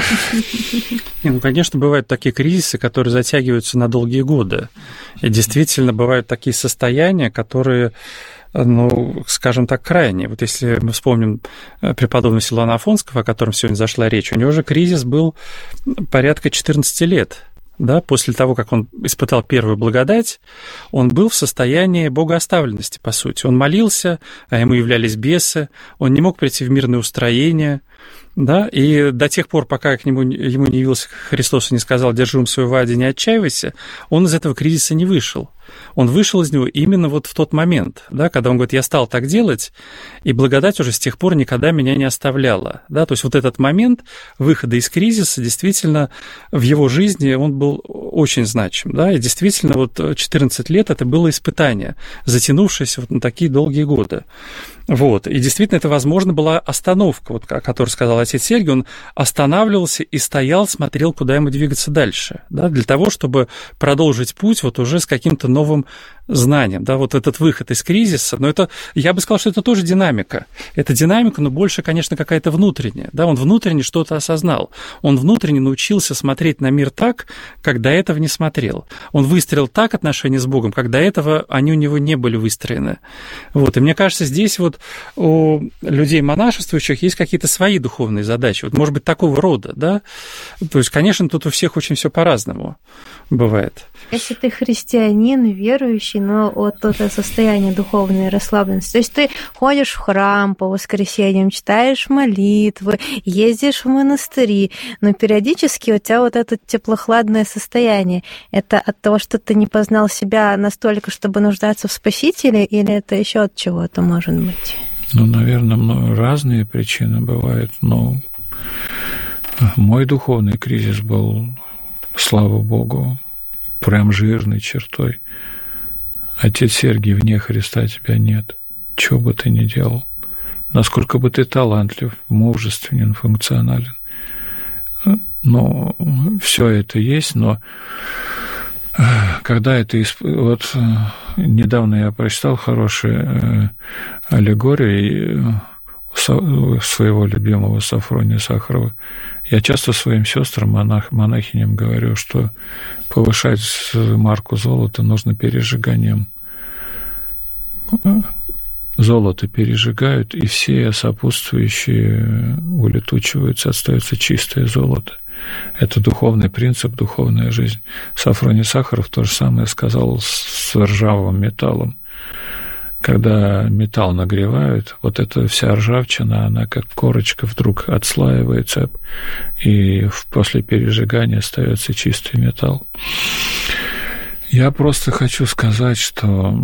Ну, конечно, бывают такие кризисы, которые затягиваются на долгие годы. И действительно бывают такие состояния, которые, ну, скажем так, крайние. Вот если мы вспомним преподобного Силуана Афонского, о котором сегодня зашла речь, у него же кризис был порядка 14 лет. Да, после того, как он испытал первую благодать, он был в состоянии богооставленности, по сути. Он молился, а ему являлись бесы, он не мог прийти в мирное устроение, да, и до тех пор, пока ему не явился Христос и не сказал: держи ум свой в аде, не отчаивайся, он из этого кризиса не вышел. Он вышел из него именно вот в тот момент, да, когда он говорит: я стал так делать, и благодать уже с тех пор никогда меня не оставляла. Да, то есть вот этот момент выхода из кризиса действительно в его жизни он был очень значим. Да, и действительно вот 14 лет это было испытание, затянувшееся вот на такие долгие годы. Вот. И действительно это, возможно, была остановка, вот, о которой сказал отец Сергий. Он останавливался и стоял, смотрел, куда ему двигаться дальше, да, для того, чтобы продолжить путь вот уже с каким-то новым знанием, да, вот этот выход из кризиса. Но это, я бы сказал, что это тоже динамика. Это динамика, но больше, конечно, какая-то внутренняя, да, он внутренне что-то осознал. Он внутренне научился смотреть на мир так, как до этого не смотрел. Он выстроил так отношения с Богом, как до этого они у него не были выстроены. Вот. И мне кажется, здесь вот у людей монашествующих есть какие-то свои духовные задачи. Вот, может быть, такого рода, да. То есть, конечно, тут у всех очень все по-разному бывает. Если ты христианин, верующий, но вот это состояние духовной расслабленности, то есть ты ходишь в храм по воскресеньям, читаешь молитвы, ездишь в монастыри, но периодически у тебя вот это теплохладное состояние, это от того, что ты не познал себя настолько, чтобы нуждаться в Спасителе, или это еще от чего-то может быть? Ну, наверное, разные причины бывают, но мой духовный кризис был, слава Богу, прям жирной чертой. Отец Сергий, вне Христа тебя нет. Чего бы ты ни делал, насколько бы ты талантлив, мужественен, функционален, Ну, все это есть, но когда это... Вот недавно я прочитал хорошую аллегорию своего любимого Сафрония Сахарова. Я часто своим сестрам, монахиням говорю, что повышать марку золота нужно пережиганием. Золото пережигают, и все сопутствующие улетучиваются, остается чистое золото. Это духовный принцип, духовная жизнь. Сафроний Сахаров то же самое сказал с ржавым металлом. Когда металл нагревают, вот эта вся ржавчина, она как корочка вдруг отслаивается, и после пережигания остается чистый металл. Я просто хочу сказать, что,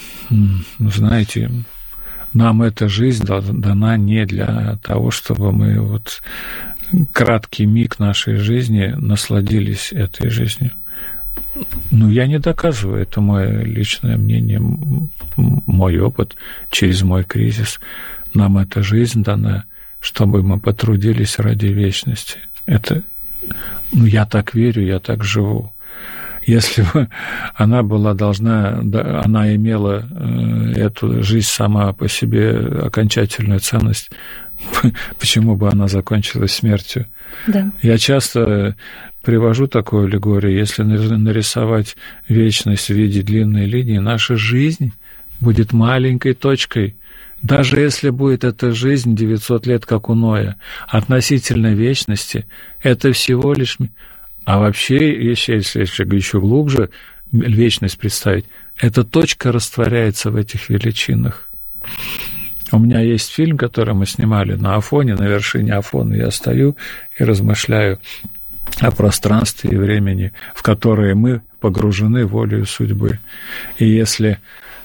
знаете, нам эта жизнь дана не для того, чтобы мы вот краткий миг нашей жизни насладились этой жизнью. Ну, я не доказываю, это мое личное мнение, мой опыт через мой кризис. Нам эта жизнь дана, чтобы мы потрудились ради вечности. Это, ну, я так верю, я так живу. Если бы она была должна, она имела эту жизнь сама по себе окончательную ценность, почему бы она закончилась смертью? Да. Я часто привожу такую аллегорию. Если нарисовать вечность в виде длинной линии, наша жизнь будет маленькой точкой. Даже если будет эта жизнь 900 лет, как у Ноя, относительно вечности, это всего лишь... А вообще, если еще глубже вечность представить, эта точка растворяется в этих величинах. У меня есть фильм, который мы снимали на Афоне, на вершине Афона. Я стою и размышляю о пространстве и времени, в которое мы погружены волею судьбы. И если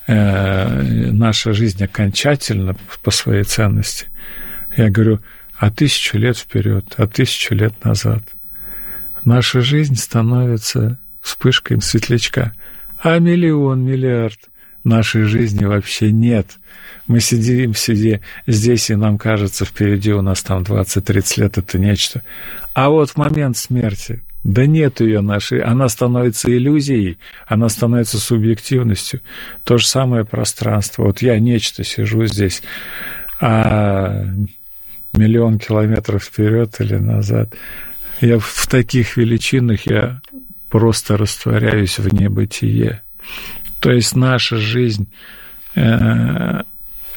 наша жизнь окончательна по своей ценности, я говорю, 1000 лет вперед, 1000 лет назад, наша жизнь становится вспышкой светлячка, а миллиард нашей жизни вообще нет. Мы сидим здесь, и нам кажется, впереди у нас там 20-30 лет, это нечто. А вот в момент смерти, да нет ее нашей, она становится иллюзией, она становится субъективностью. То же самое пространство. Вот я нечто сижу здесь, а 1 000 000 километров вперед или назад. Я в таких величинах я просто растворяюсь в небытие. То есть наша жизнь, мы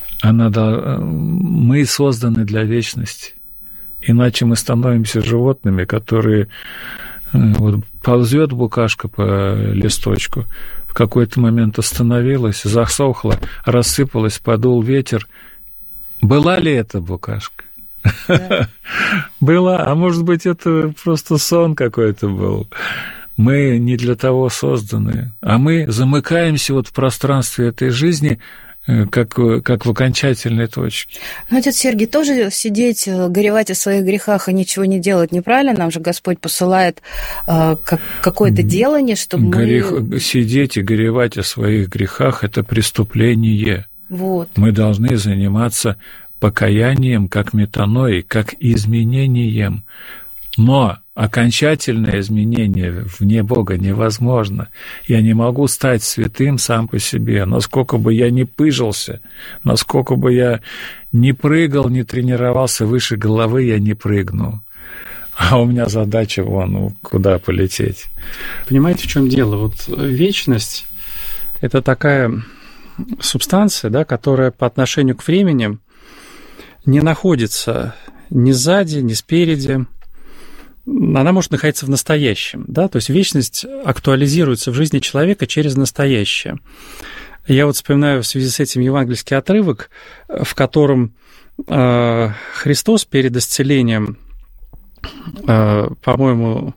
созданы для вечности. Иначе мы становимся животными, которые... Вот ползет букашка по листочку, в какой-то момент остановилась, засохла, рассыпалась, подул ветер. Была ли это букашка? Да. Была, а может быть, это просто сон какой-то был. Мы не для того созданы, а мы замыкаемся вот в пространстве этой жизни, как в окончательной точке. Но, отец Сергий, тоже сидеть, горевать о своих грехах и ничего не делать неправильно? Нам же Господь посылает какое-то делание, чтобы мы... Сидеть и горевать о своих грехах – это преступление. Вот. Мы должны заниматься покаянием, как метаноей, как изменением. Но окончательное изменение вне Бога невозможно. Я не могу стать святым сам по себе, насколько бы я ни пыжился, насколько бы я ни прыгал, ни тренировался выше головы, я не прыгну. А у меня задача куда полететь. Понимаете, в чем дело? Вот вечность – это такая субстанция, да, которая по отношению к времени не находится ни сзади, ни спереди. Она может находиться в настоящем, да, то есть вечность актуализируется в жизни человека через настоящее. Я вот вспоминаю в связи с этим евангельский отрывок, в котором Христос перед исцелением, по-моему,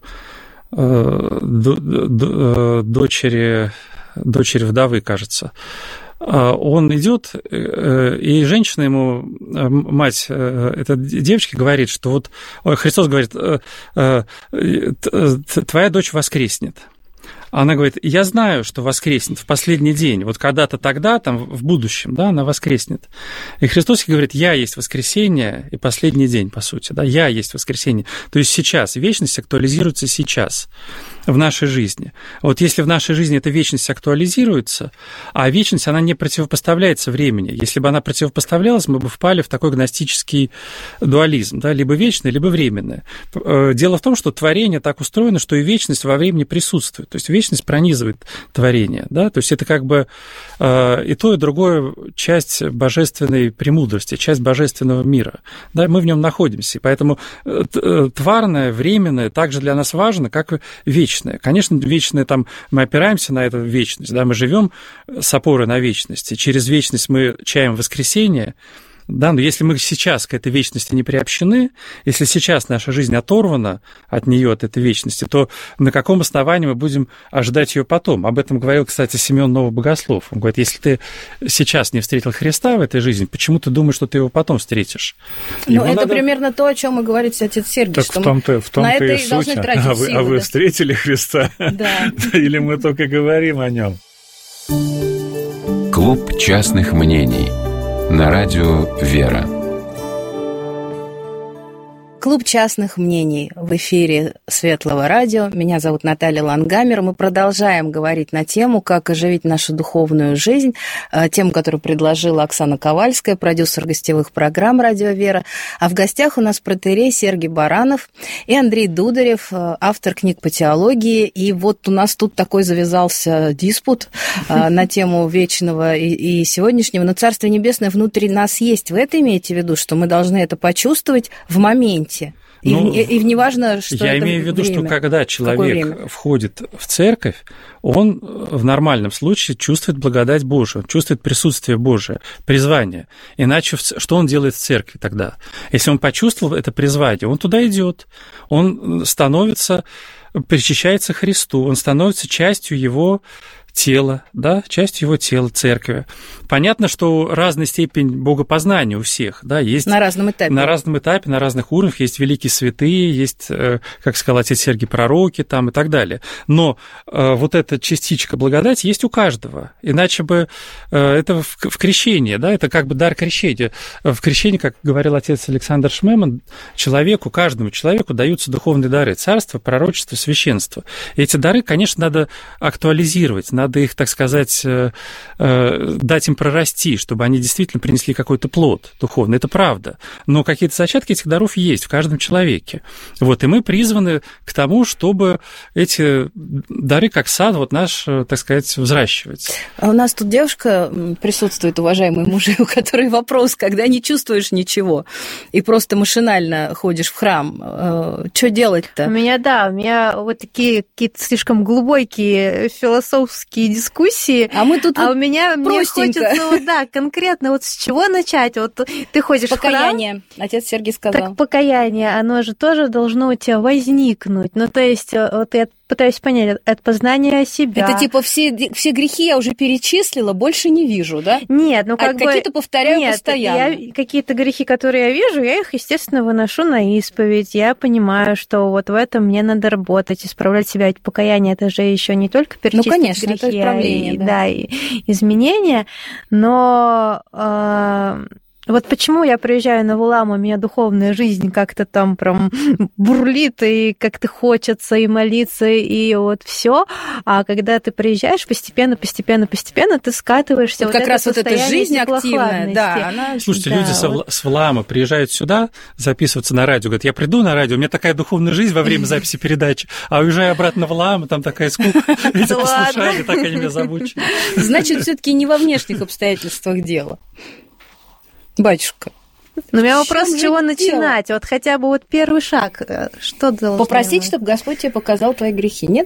дочери вдовы, кажется, он идет, и женщина ему, мать этой девочки, говорит, что вот Христос говорит, твоя дочь воскреснет. Она говорит, я знаю, что воскреснет в последний день, вот когда-то тогда, там, в будущем, да, она воскреснет. И Христос говорит, я есть воскресение и последний день, по сути, да, я есть воскресение. То есть сейчас, вечность актуализируется сейчас в нашей жизни. Вот если в нашей жизни эта вечность актуализируется, а вечность, она не противопоставляется времени. Если бы она противопоставлялась, мы бы впали в такой гностический дуализм, да, либо вечное, либо временное. Дело в том, что творение так устроено, что и вечность во времени присутствует. То есть вечность пронизывает творение, да, то есть это как бы и то, и другое часть божественной премудрости, часть божественного мира, да, мы в нем находимся, и поэтому тварное, временное также для нас важно, как и вечное. Конечно, вечное, там, мы опираемся на эту вечность, да, мы живем с опорой на вечность, и через вечность мы чаем воскресение. Да, но если мы сейчас к этой вечности не приобщены, если сейчас наша жизнь оторвана от нее, от этой вечности, то на каком основании мы будем ожидать ее потом? Об этом говорил, кстати, Симеон Новый Богослов. Он говорит, если ты сейчас не встретил Христа в этой жизни, почему ты думаешь, что ты его потом встретишь? Ну, это примерно то, о чем и говорит отец Сергий, так что в том-то на это и и должны суть. тратить силы. А вы встретили Христа? Да. Или мы только говорим о нем? Клуб частных мнений на радио «Вера». Клуб частных мнений в эфире Светлого радио. Меня зовут Наталья Лангамер. Мы продолжаем говорить на тему, как оживить нашу духовную жизнь. Тему, которую предложила Оксана Ковальская, продюсер гостевых программ «Радио Вера». А в гостях у нас протоиерей Сергий Баранов и Андрей Дударев, автор книг по теологии. И вот у нас тут такой завязался диспут на тему вечного и сегодняшнего. Но Царство Небесное внутри нас есть. Вы это имеете в виду, что мы должны это почувствовать в моменте? И неважно, что я это имею в виду, время, что когда человек входит в церковь, он в нормальном случае чувствует благодать Божию, чувствует присутствие Божие, призвание. Иначе что он делает в церкви тогда? Если он почувствовал это призвание, он туда идет, он причащается Христу, он становится частью его тела, да, частью его тела, церкви. Понятно, что разная степень богопознания у всех, да, есть... На разном этапе. На разном этапе, на разных уровнях. Есть великие святые, есть, как сказал отец Сергий, пророки там и так далее. Но вот эта частичка благодати есть у каждого. Иначе бы это в крещении, да, это как бы дар крещения. В крещении, как говорил отец Александр Шмеман, каждому человеку даются духовные дары. Царство, пророчество, священство. И эти дары, конечно, надо актуализировать, надо их, так сказать, дать им прорасти, чтобы они действительно принесли какой-то плод духовный. Это правда. Но какие-то зачатки этих даров есть в каждом человеке. Вот, и мы призваны к тому, чтобы эти дары, как сад, вот наш, так сказать, взращивать. А у нас тут девушка присутствует, уважаемые мужи, у которой вопрос, когда не чувствуешь ничего и просто машинально ходишь в храм, что делать-то? У меня вот такие какие-то слишком глубокие философские дискуссии, а мы тут у меня мне хочется, конкретно вот с чего начать. Вот ты ходишь покаяние, в храм, отец Сергий сказал. Так покаяние, оно же тоже должно у тебя возникнуть. Ну, то есть, вот я пытаюсь понять, от познания себя. Это типа все грехи я уже перечислила, больше не вижу, да? Нет, какие-то повторяю постоянно. Какие-то грехи, которые я вижу, я их, естественно, выношу на исповедь. Я понимаю, что вот в этом мне надо работать, исправлять себя. Ведь покаяние — это же еще не только перечислить грехи, это исправление, и изменения, но... Вот почему я приезжаю на Вулам, у меня духовная жизнь как-то там прям бурлит, и как-то хочется и молиться, и вот все. А когда ты приезжаешь, постепенно ты скатываешься. Вот как раз вот эта жизнь активная, да. Слушайте, люди с Вулама приезжают сюда записываться на радио, говорят, я приду на радио, у меня такая духовная жизнь во время записи передачи, а уезжаю обратно в Вулам, там такая скука, эти послушания, так они меня замучили. Значит, все-таки не во внешних обстоятельствах дело. Батюшка. Но у меня вопрос, с чего начинать? Вот хотя бы вот первый шаг. Что должен попросить, чтобы Господь тебе показал твои грехи, нет?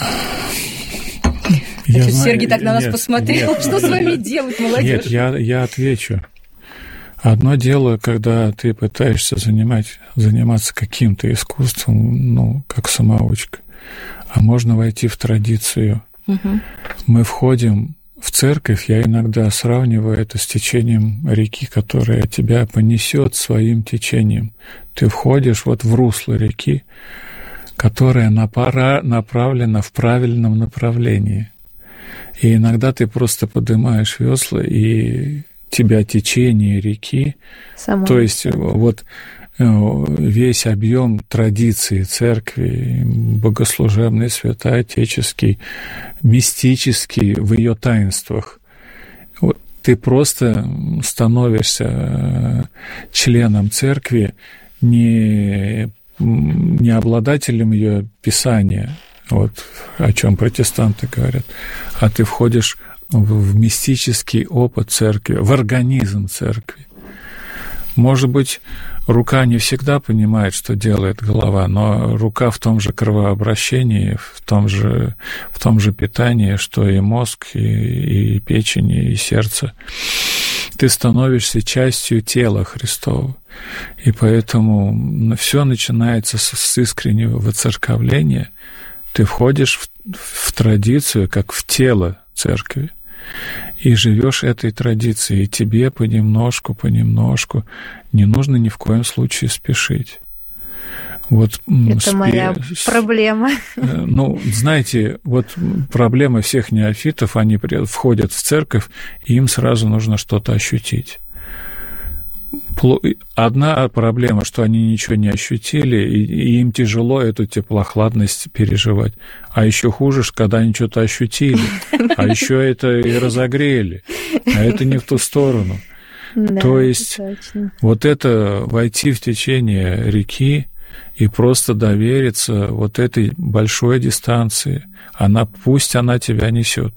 Сергий так на нас посмотрел. Что с вами делать, молодежь? Нет, я отвечу. Одно дело, когда ты пытаешься заниматься каким-то искусством, как самоучка, а можно войти в традицию. Угу. Мы входим в церковь, я иногда сравниваю это с течением реки, которая тебя понесет своим течением. Ты входишь вот в русло реки, которая направлена в правильном направлении. И иногда ты просто поднимаешь весла, и тебя течение реки, то есть вот весь объем традиции церкви, богослужебный, святоотеческий, мистический в ее таинствах, вот ты просто становишься членом церкви, не обладателем ее писания, вот о чем протестанты говорят, а ты входишь в мистический опыт церкви, в организм церкви. Может быть, рука не всегда понимает, что делает голова, но рука в том же кровообращении, в том же питании, что и мозг, и печень, и сердце. Ты становишься частью тела Христова. И поэтому все начинается с искреннего воцерковления. Ты входишь в традицию, как в тело церкви, и живешь этой традицией, и тебе понемножку не нужно ни в коем случае спешить. Вот это моя проблема. Ну, знаете, вот проблема всех неофитов, они входят в церковь, и им сразу нужно что-то ощутить. Одна проблема, что они ничего не ощутили, и им тяжело эту теплохладность переживать. А еще хуже, когда они что-то ощутили, а еще это и разогрели, а это не в ту сторону. Да, то есть вот это войти в течение реки и просто довериться вот этой большой дистанции, пусть она тебя несет.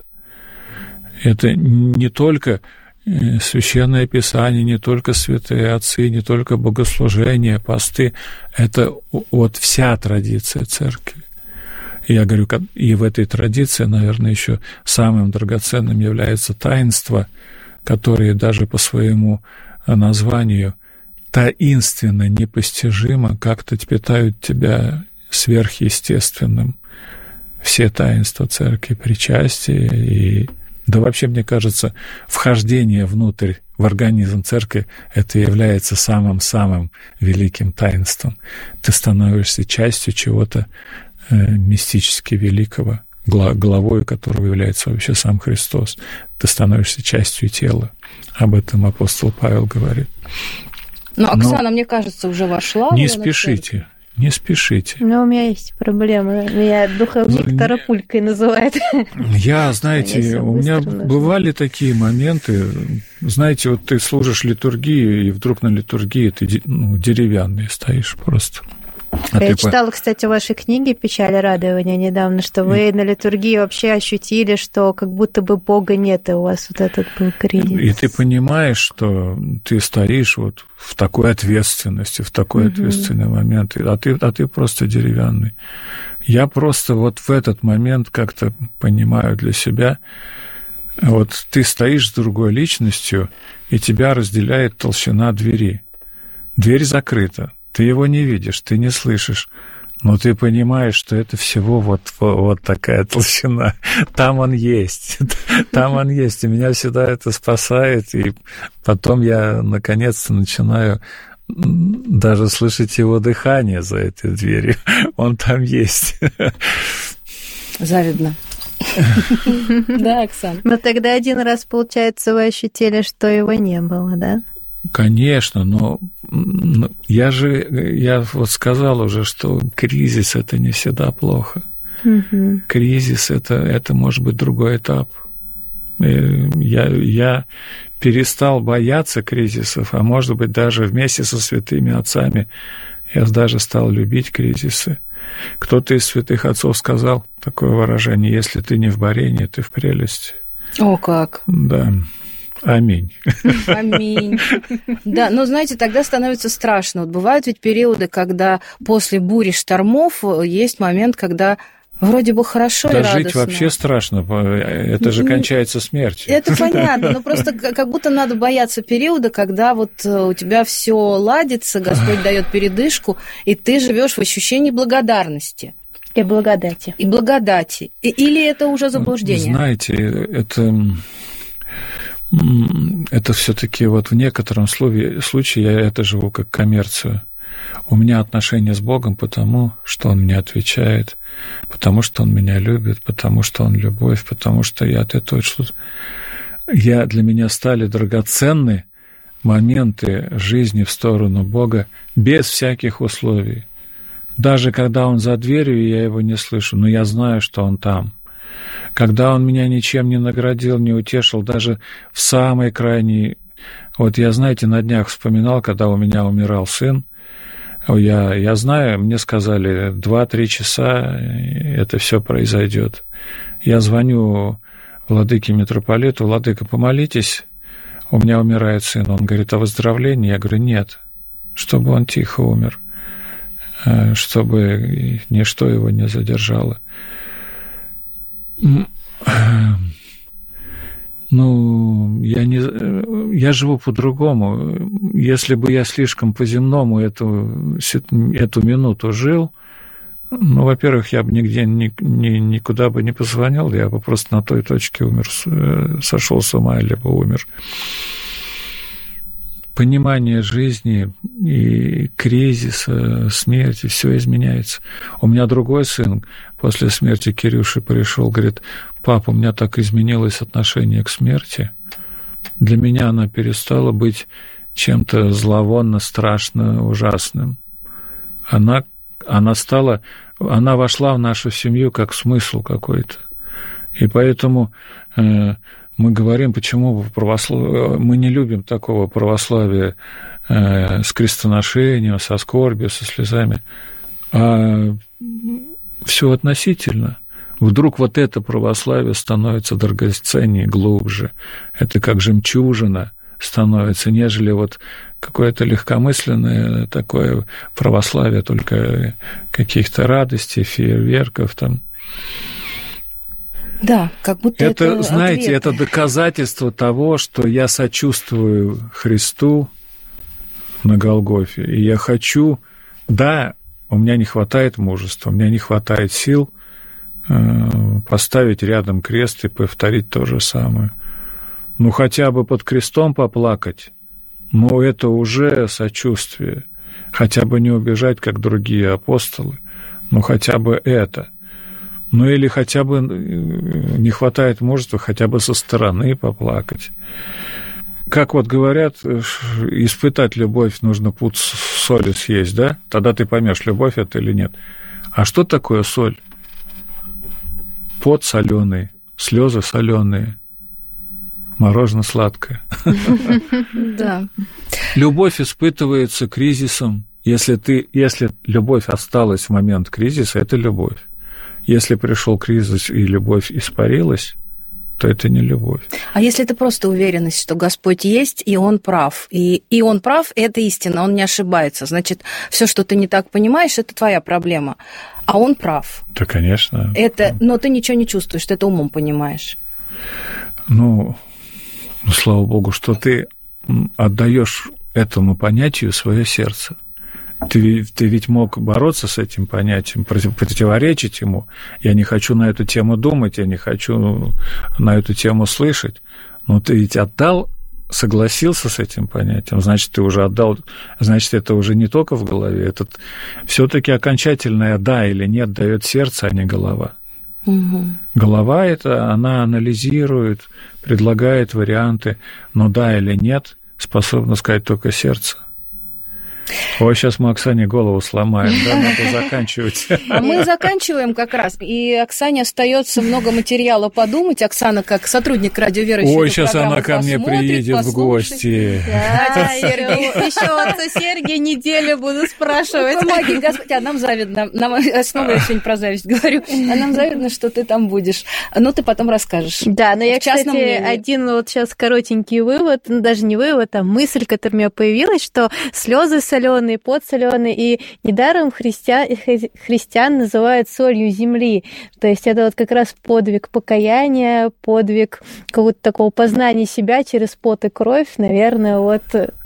Это не только Священное Писание, не только святые отцы, не только богослужения, посты, это вот вся традиция церкви. И я говорю, и в этой традиции, наверное, еще самым драгоценным является таинство, которые даже по своему названию таинственно, непостижимо как-то питают тебя сверхъестественным. Все таинства церкви, причастие и... Да вообще, мне кажется, вхождение внутрь, в организм церкви, это является самым-самым великим таинством. Ты становишься частью чего-то мистически великого, главой которого является вообще сам Христос. Ты становишься частью тела. Об этом апостол Павел говорит. Но Оксана, мне кажется, уже вошла. Не спешите. Не спешите. Но у меня есть проблема. Меня духовник Тарапулькой называют. Знаете, у меня бывали такие моменты. Знаете, вот ты служишь литургию, и вдруг на литургии ты деревянный стоишь просто. Я читала, кстати, в вашей книге «Печаль и радование» недавно, что вы на литургии вообще ощутили, что как будто бы Бога нет, и у вас вот этот был кризис. И ты понимаешь, что ты стоишь вот в такой ответственности, в такой ответственный момент, а ты просто деревянный. Я просто вот в этот момент как-то понимаю для себя, вот ты стоишь с другой личностью, и тебя разделяет толщина двери. Дверь закрыта. Ты его не видишь, ты не слышишь, но ты понимаешь, что это всего вот такая толщина. Там он есть, и меня всегда это спасает, и потом я наконец-то начинаю даже слышать его дыхание за этой дверью. Он там есть. Завидно. Да, Оксана? Но тогда один раз, получается, вы ощутили, что его не было, да? Конечно, но я вот сказал уже, что кризис – это не всегда плохо. Кризис – это может быть другой этап. Я перестал бояться кризисов, а может быть, даже вместе со святыми отцами я даже стал любить кризисы. Кто-то из святых отцов сказал такое выражение: «Если ты не в борении, ты в прелести». О, как! Да. Аминь. Аминь. Да, но, знаете, тогда становится страшно. Вот бывают ведь периоды, когда после бури штормов есть момент, когда вроде бы хорошо и радостно. Да, жить вообще страшно. Это же кончается смертью. Это понятно, но просто как будто надо бояться периода, когда вот у тебя все ладится, Господь дает передышку, и ты живешь в ощущении благодарности. И благодати. И благодати. Или это уже заблуждение? Знаете, это все-таки вот в некотором случае я это живу как коммерцию. У меня отношения с Богом потому, что Он мне отвечает, потому что Он меня любит, потому что Он любовь, потому что я от этого что-то... Для меня стали драгоценны моменты жизни в сторону Бога без всяких условий. Даже когда Он за дверью, я Его не слышу, но я знаю, что Он там. Когда Он меня ничем не наградил, не утешил, даже в самой крайней... Вот я, знаете, на днях вспоминал, когда у меня умирал сын, я знаю, мне сказали, 2-3 часа это все произойдет. Я звоню владыке митрополиту: владыка, помолитесь, у меня умирает сын. Он говорит: о выздоровлении? Я говорю: нет, чтобы он тихо умер, чтобы ничто его не задержало. Ну, я живу по-другому. Если бы я слишком по-земному эту минуту жил, ну, во-первых, я бы нигде никуда бы не позвонил, я бы просто на той точке умер, сошел с ума, либо умер. Понимание жизни и кризиса, смерти, все изменяется. У меня другой сын после смерти Кирюши пришел, говорит: папа, у меня так изменилось отношение к смерти. Для меня она перестала быть чем-то зловонно, страшно, ужасным. Она вошла в нашу семью как смысл какой-то. И поэтому мы говорим, почему мы не любим такого православия с крестоношением, со скорбью, со слезами. А все относительно. Вдруг вот это православие становится драгоценнее, глубже. Это как жемчужина становится, нежели вот какое-то легкомысленное такое православие, только каких-то радостей, фейерверков там. Да, как будто это знаете, ответ. Это доказательство того, что я сочувствую Христу на Голгофе, и я хочу, да, у меня не хватает мужества, у меня не хватает сил поставить рядом крест и повторить то же самое. Ну, хотя бы под крестом поплакать, но это уже сочувствие. Хотя бы не убежать, как другие апостолы, но хотя бы это. Ну, или хотя бы не хватает мужества, хотя бы со стороны поплакать. Как вот говорят, испытать любовь нужно пуд соли съесть, да? Тогда ты поймешь, любовь это или нет. А что такое соль? Пот соленый, слезы соленые, мороженое сладкое. Да. Любовь испытывается кризисом. Если любовь осталась в момент кризиса, это любовь. Если пришел кризис и любовь испарилась, то это не любовь. А если это просто уверенность, что Господь есть, и Он прав, и Он прав, и это истина, Он не ошибается, значит, все, что ты не так понимаешь, это твоя проблема, а Он прав. Да, конечно. Но ты ничего не чувствуешь, ты это умом понимаешь. Ну, слава Богу, что ты отдаешь этому понятию свое сердце. Ты ведь мог бороться с этим понятием, противоречить ему. Я не хочу на эту тему думать, я не хочу на эту тему слышать. Но ты ведь отдал, согласился с этим понятием, значит, ты уже отдал, значит, это уже не только в голове, это все-таки окончательное «да» или «нет» дает сердце, а не голова. Угу. Голова это, она анализирует, предлагает варианты, но «да» или «нет» способно сказать только сердце. Ой, сейчас мы Оксане голову сломаем, да, надо заканчивать. А мы заканчиваем как раз, и Оксане остается много материала подумать. Оксана, как сотрудник радиоверующего программы, ой, сейчас она ко мне приедет в гости. Да, еще отцу Сергия неделю буду спрашивать. Помоги, Господи, а нам завидно, снова я сегодня про зависть говорю, а нам завидно, что ты там будешь. Ну, ты потом расскажешь. Да, но я, кстати, один вот сейчас коротенький вывод, ну, даже не вывод, а мысль, которая у меня появилась, что слезы соленый, пот соленый, и недаром христиан называют солью земли. То есть это вот как раз подвиг покаяния, подвиг какого-то такого познания себя через пот и кровь. Наверное, вот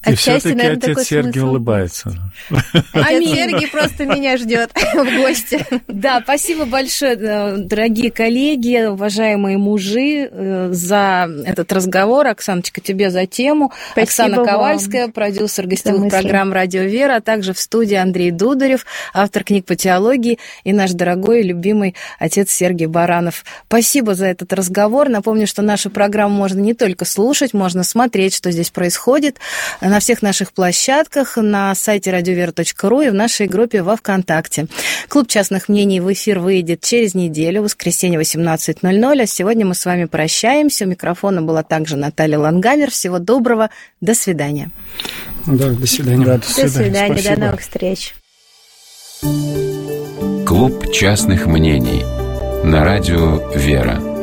И все-таки отец Сергий улыбается. Отец Сергий просто меня ждет в гости. Да, спасибо большое, дорогие коллеги, уважаемые мужи, за этот разговор. Оксаночка, тебе за тему. Спасибо Оксана Ковальская, продюсер гостевых программ «Радио Вера», а также в студии Андрей Дударев, автор книг по теологии, и наш дорогой и любимый отец Сергий Баранов. Спасибо за этот разговор. Напомню, что нашу программу можно не только слушать, можно смотреть, что здесь происходит на всех наших площадках, на сайте radiovera.ru и в нашей группе во ВКонтакте. Клуб частных мнений в эфир выйдет через неделю, воскресенье, 18:00. А сегодня мы с вами прощаемся. У микрофона была также Наталья Лангамер. Всего доброго. До свидания. Да, до свидания. До свидания. До новых встреч. Клуб частных мнений на радио «Вера».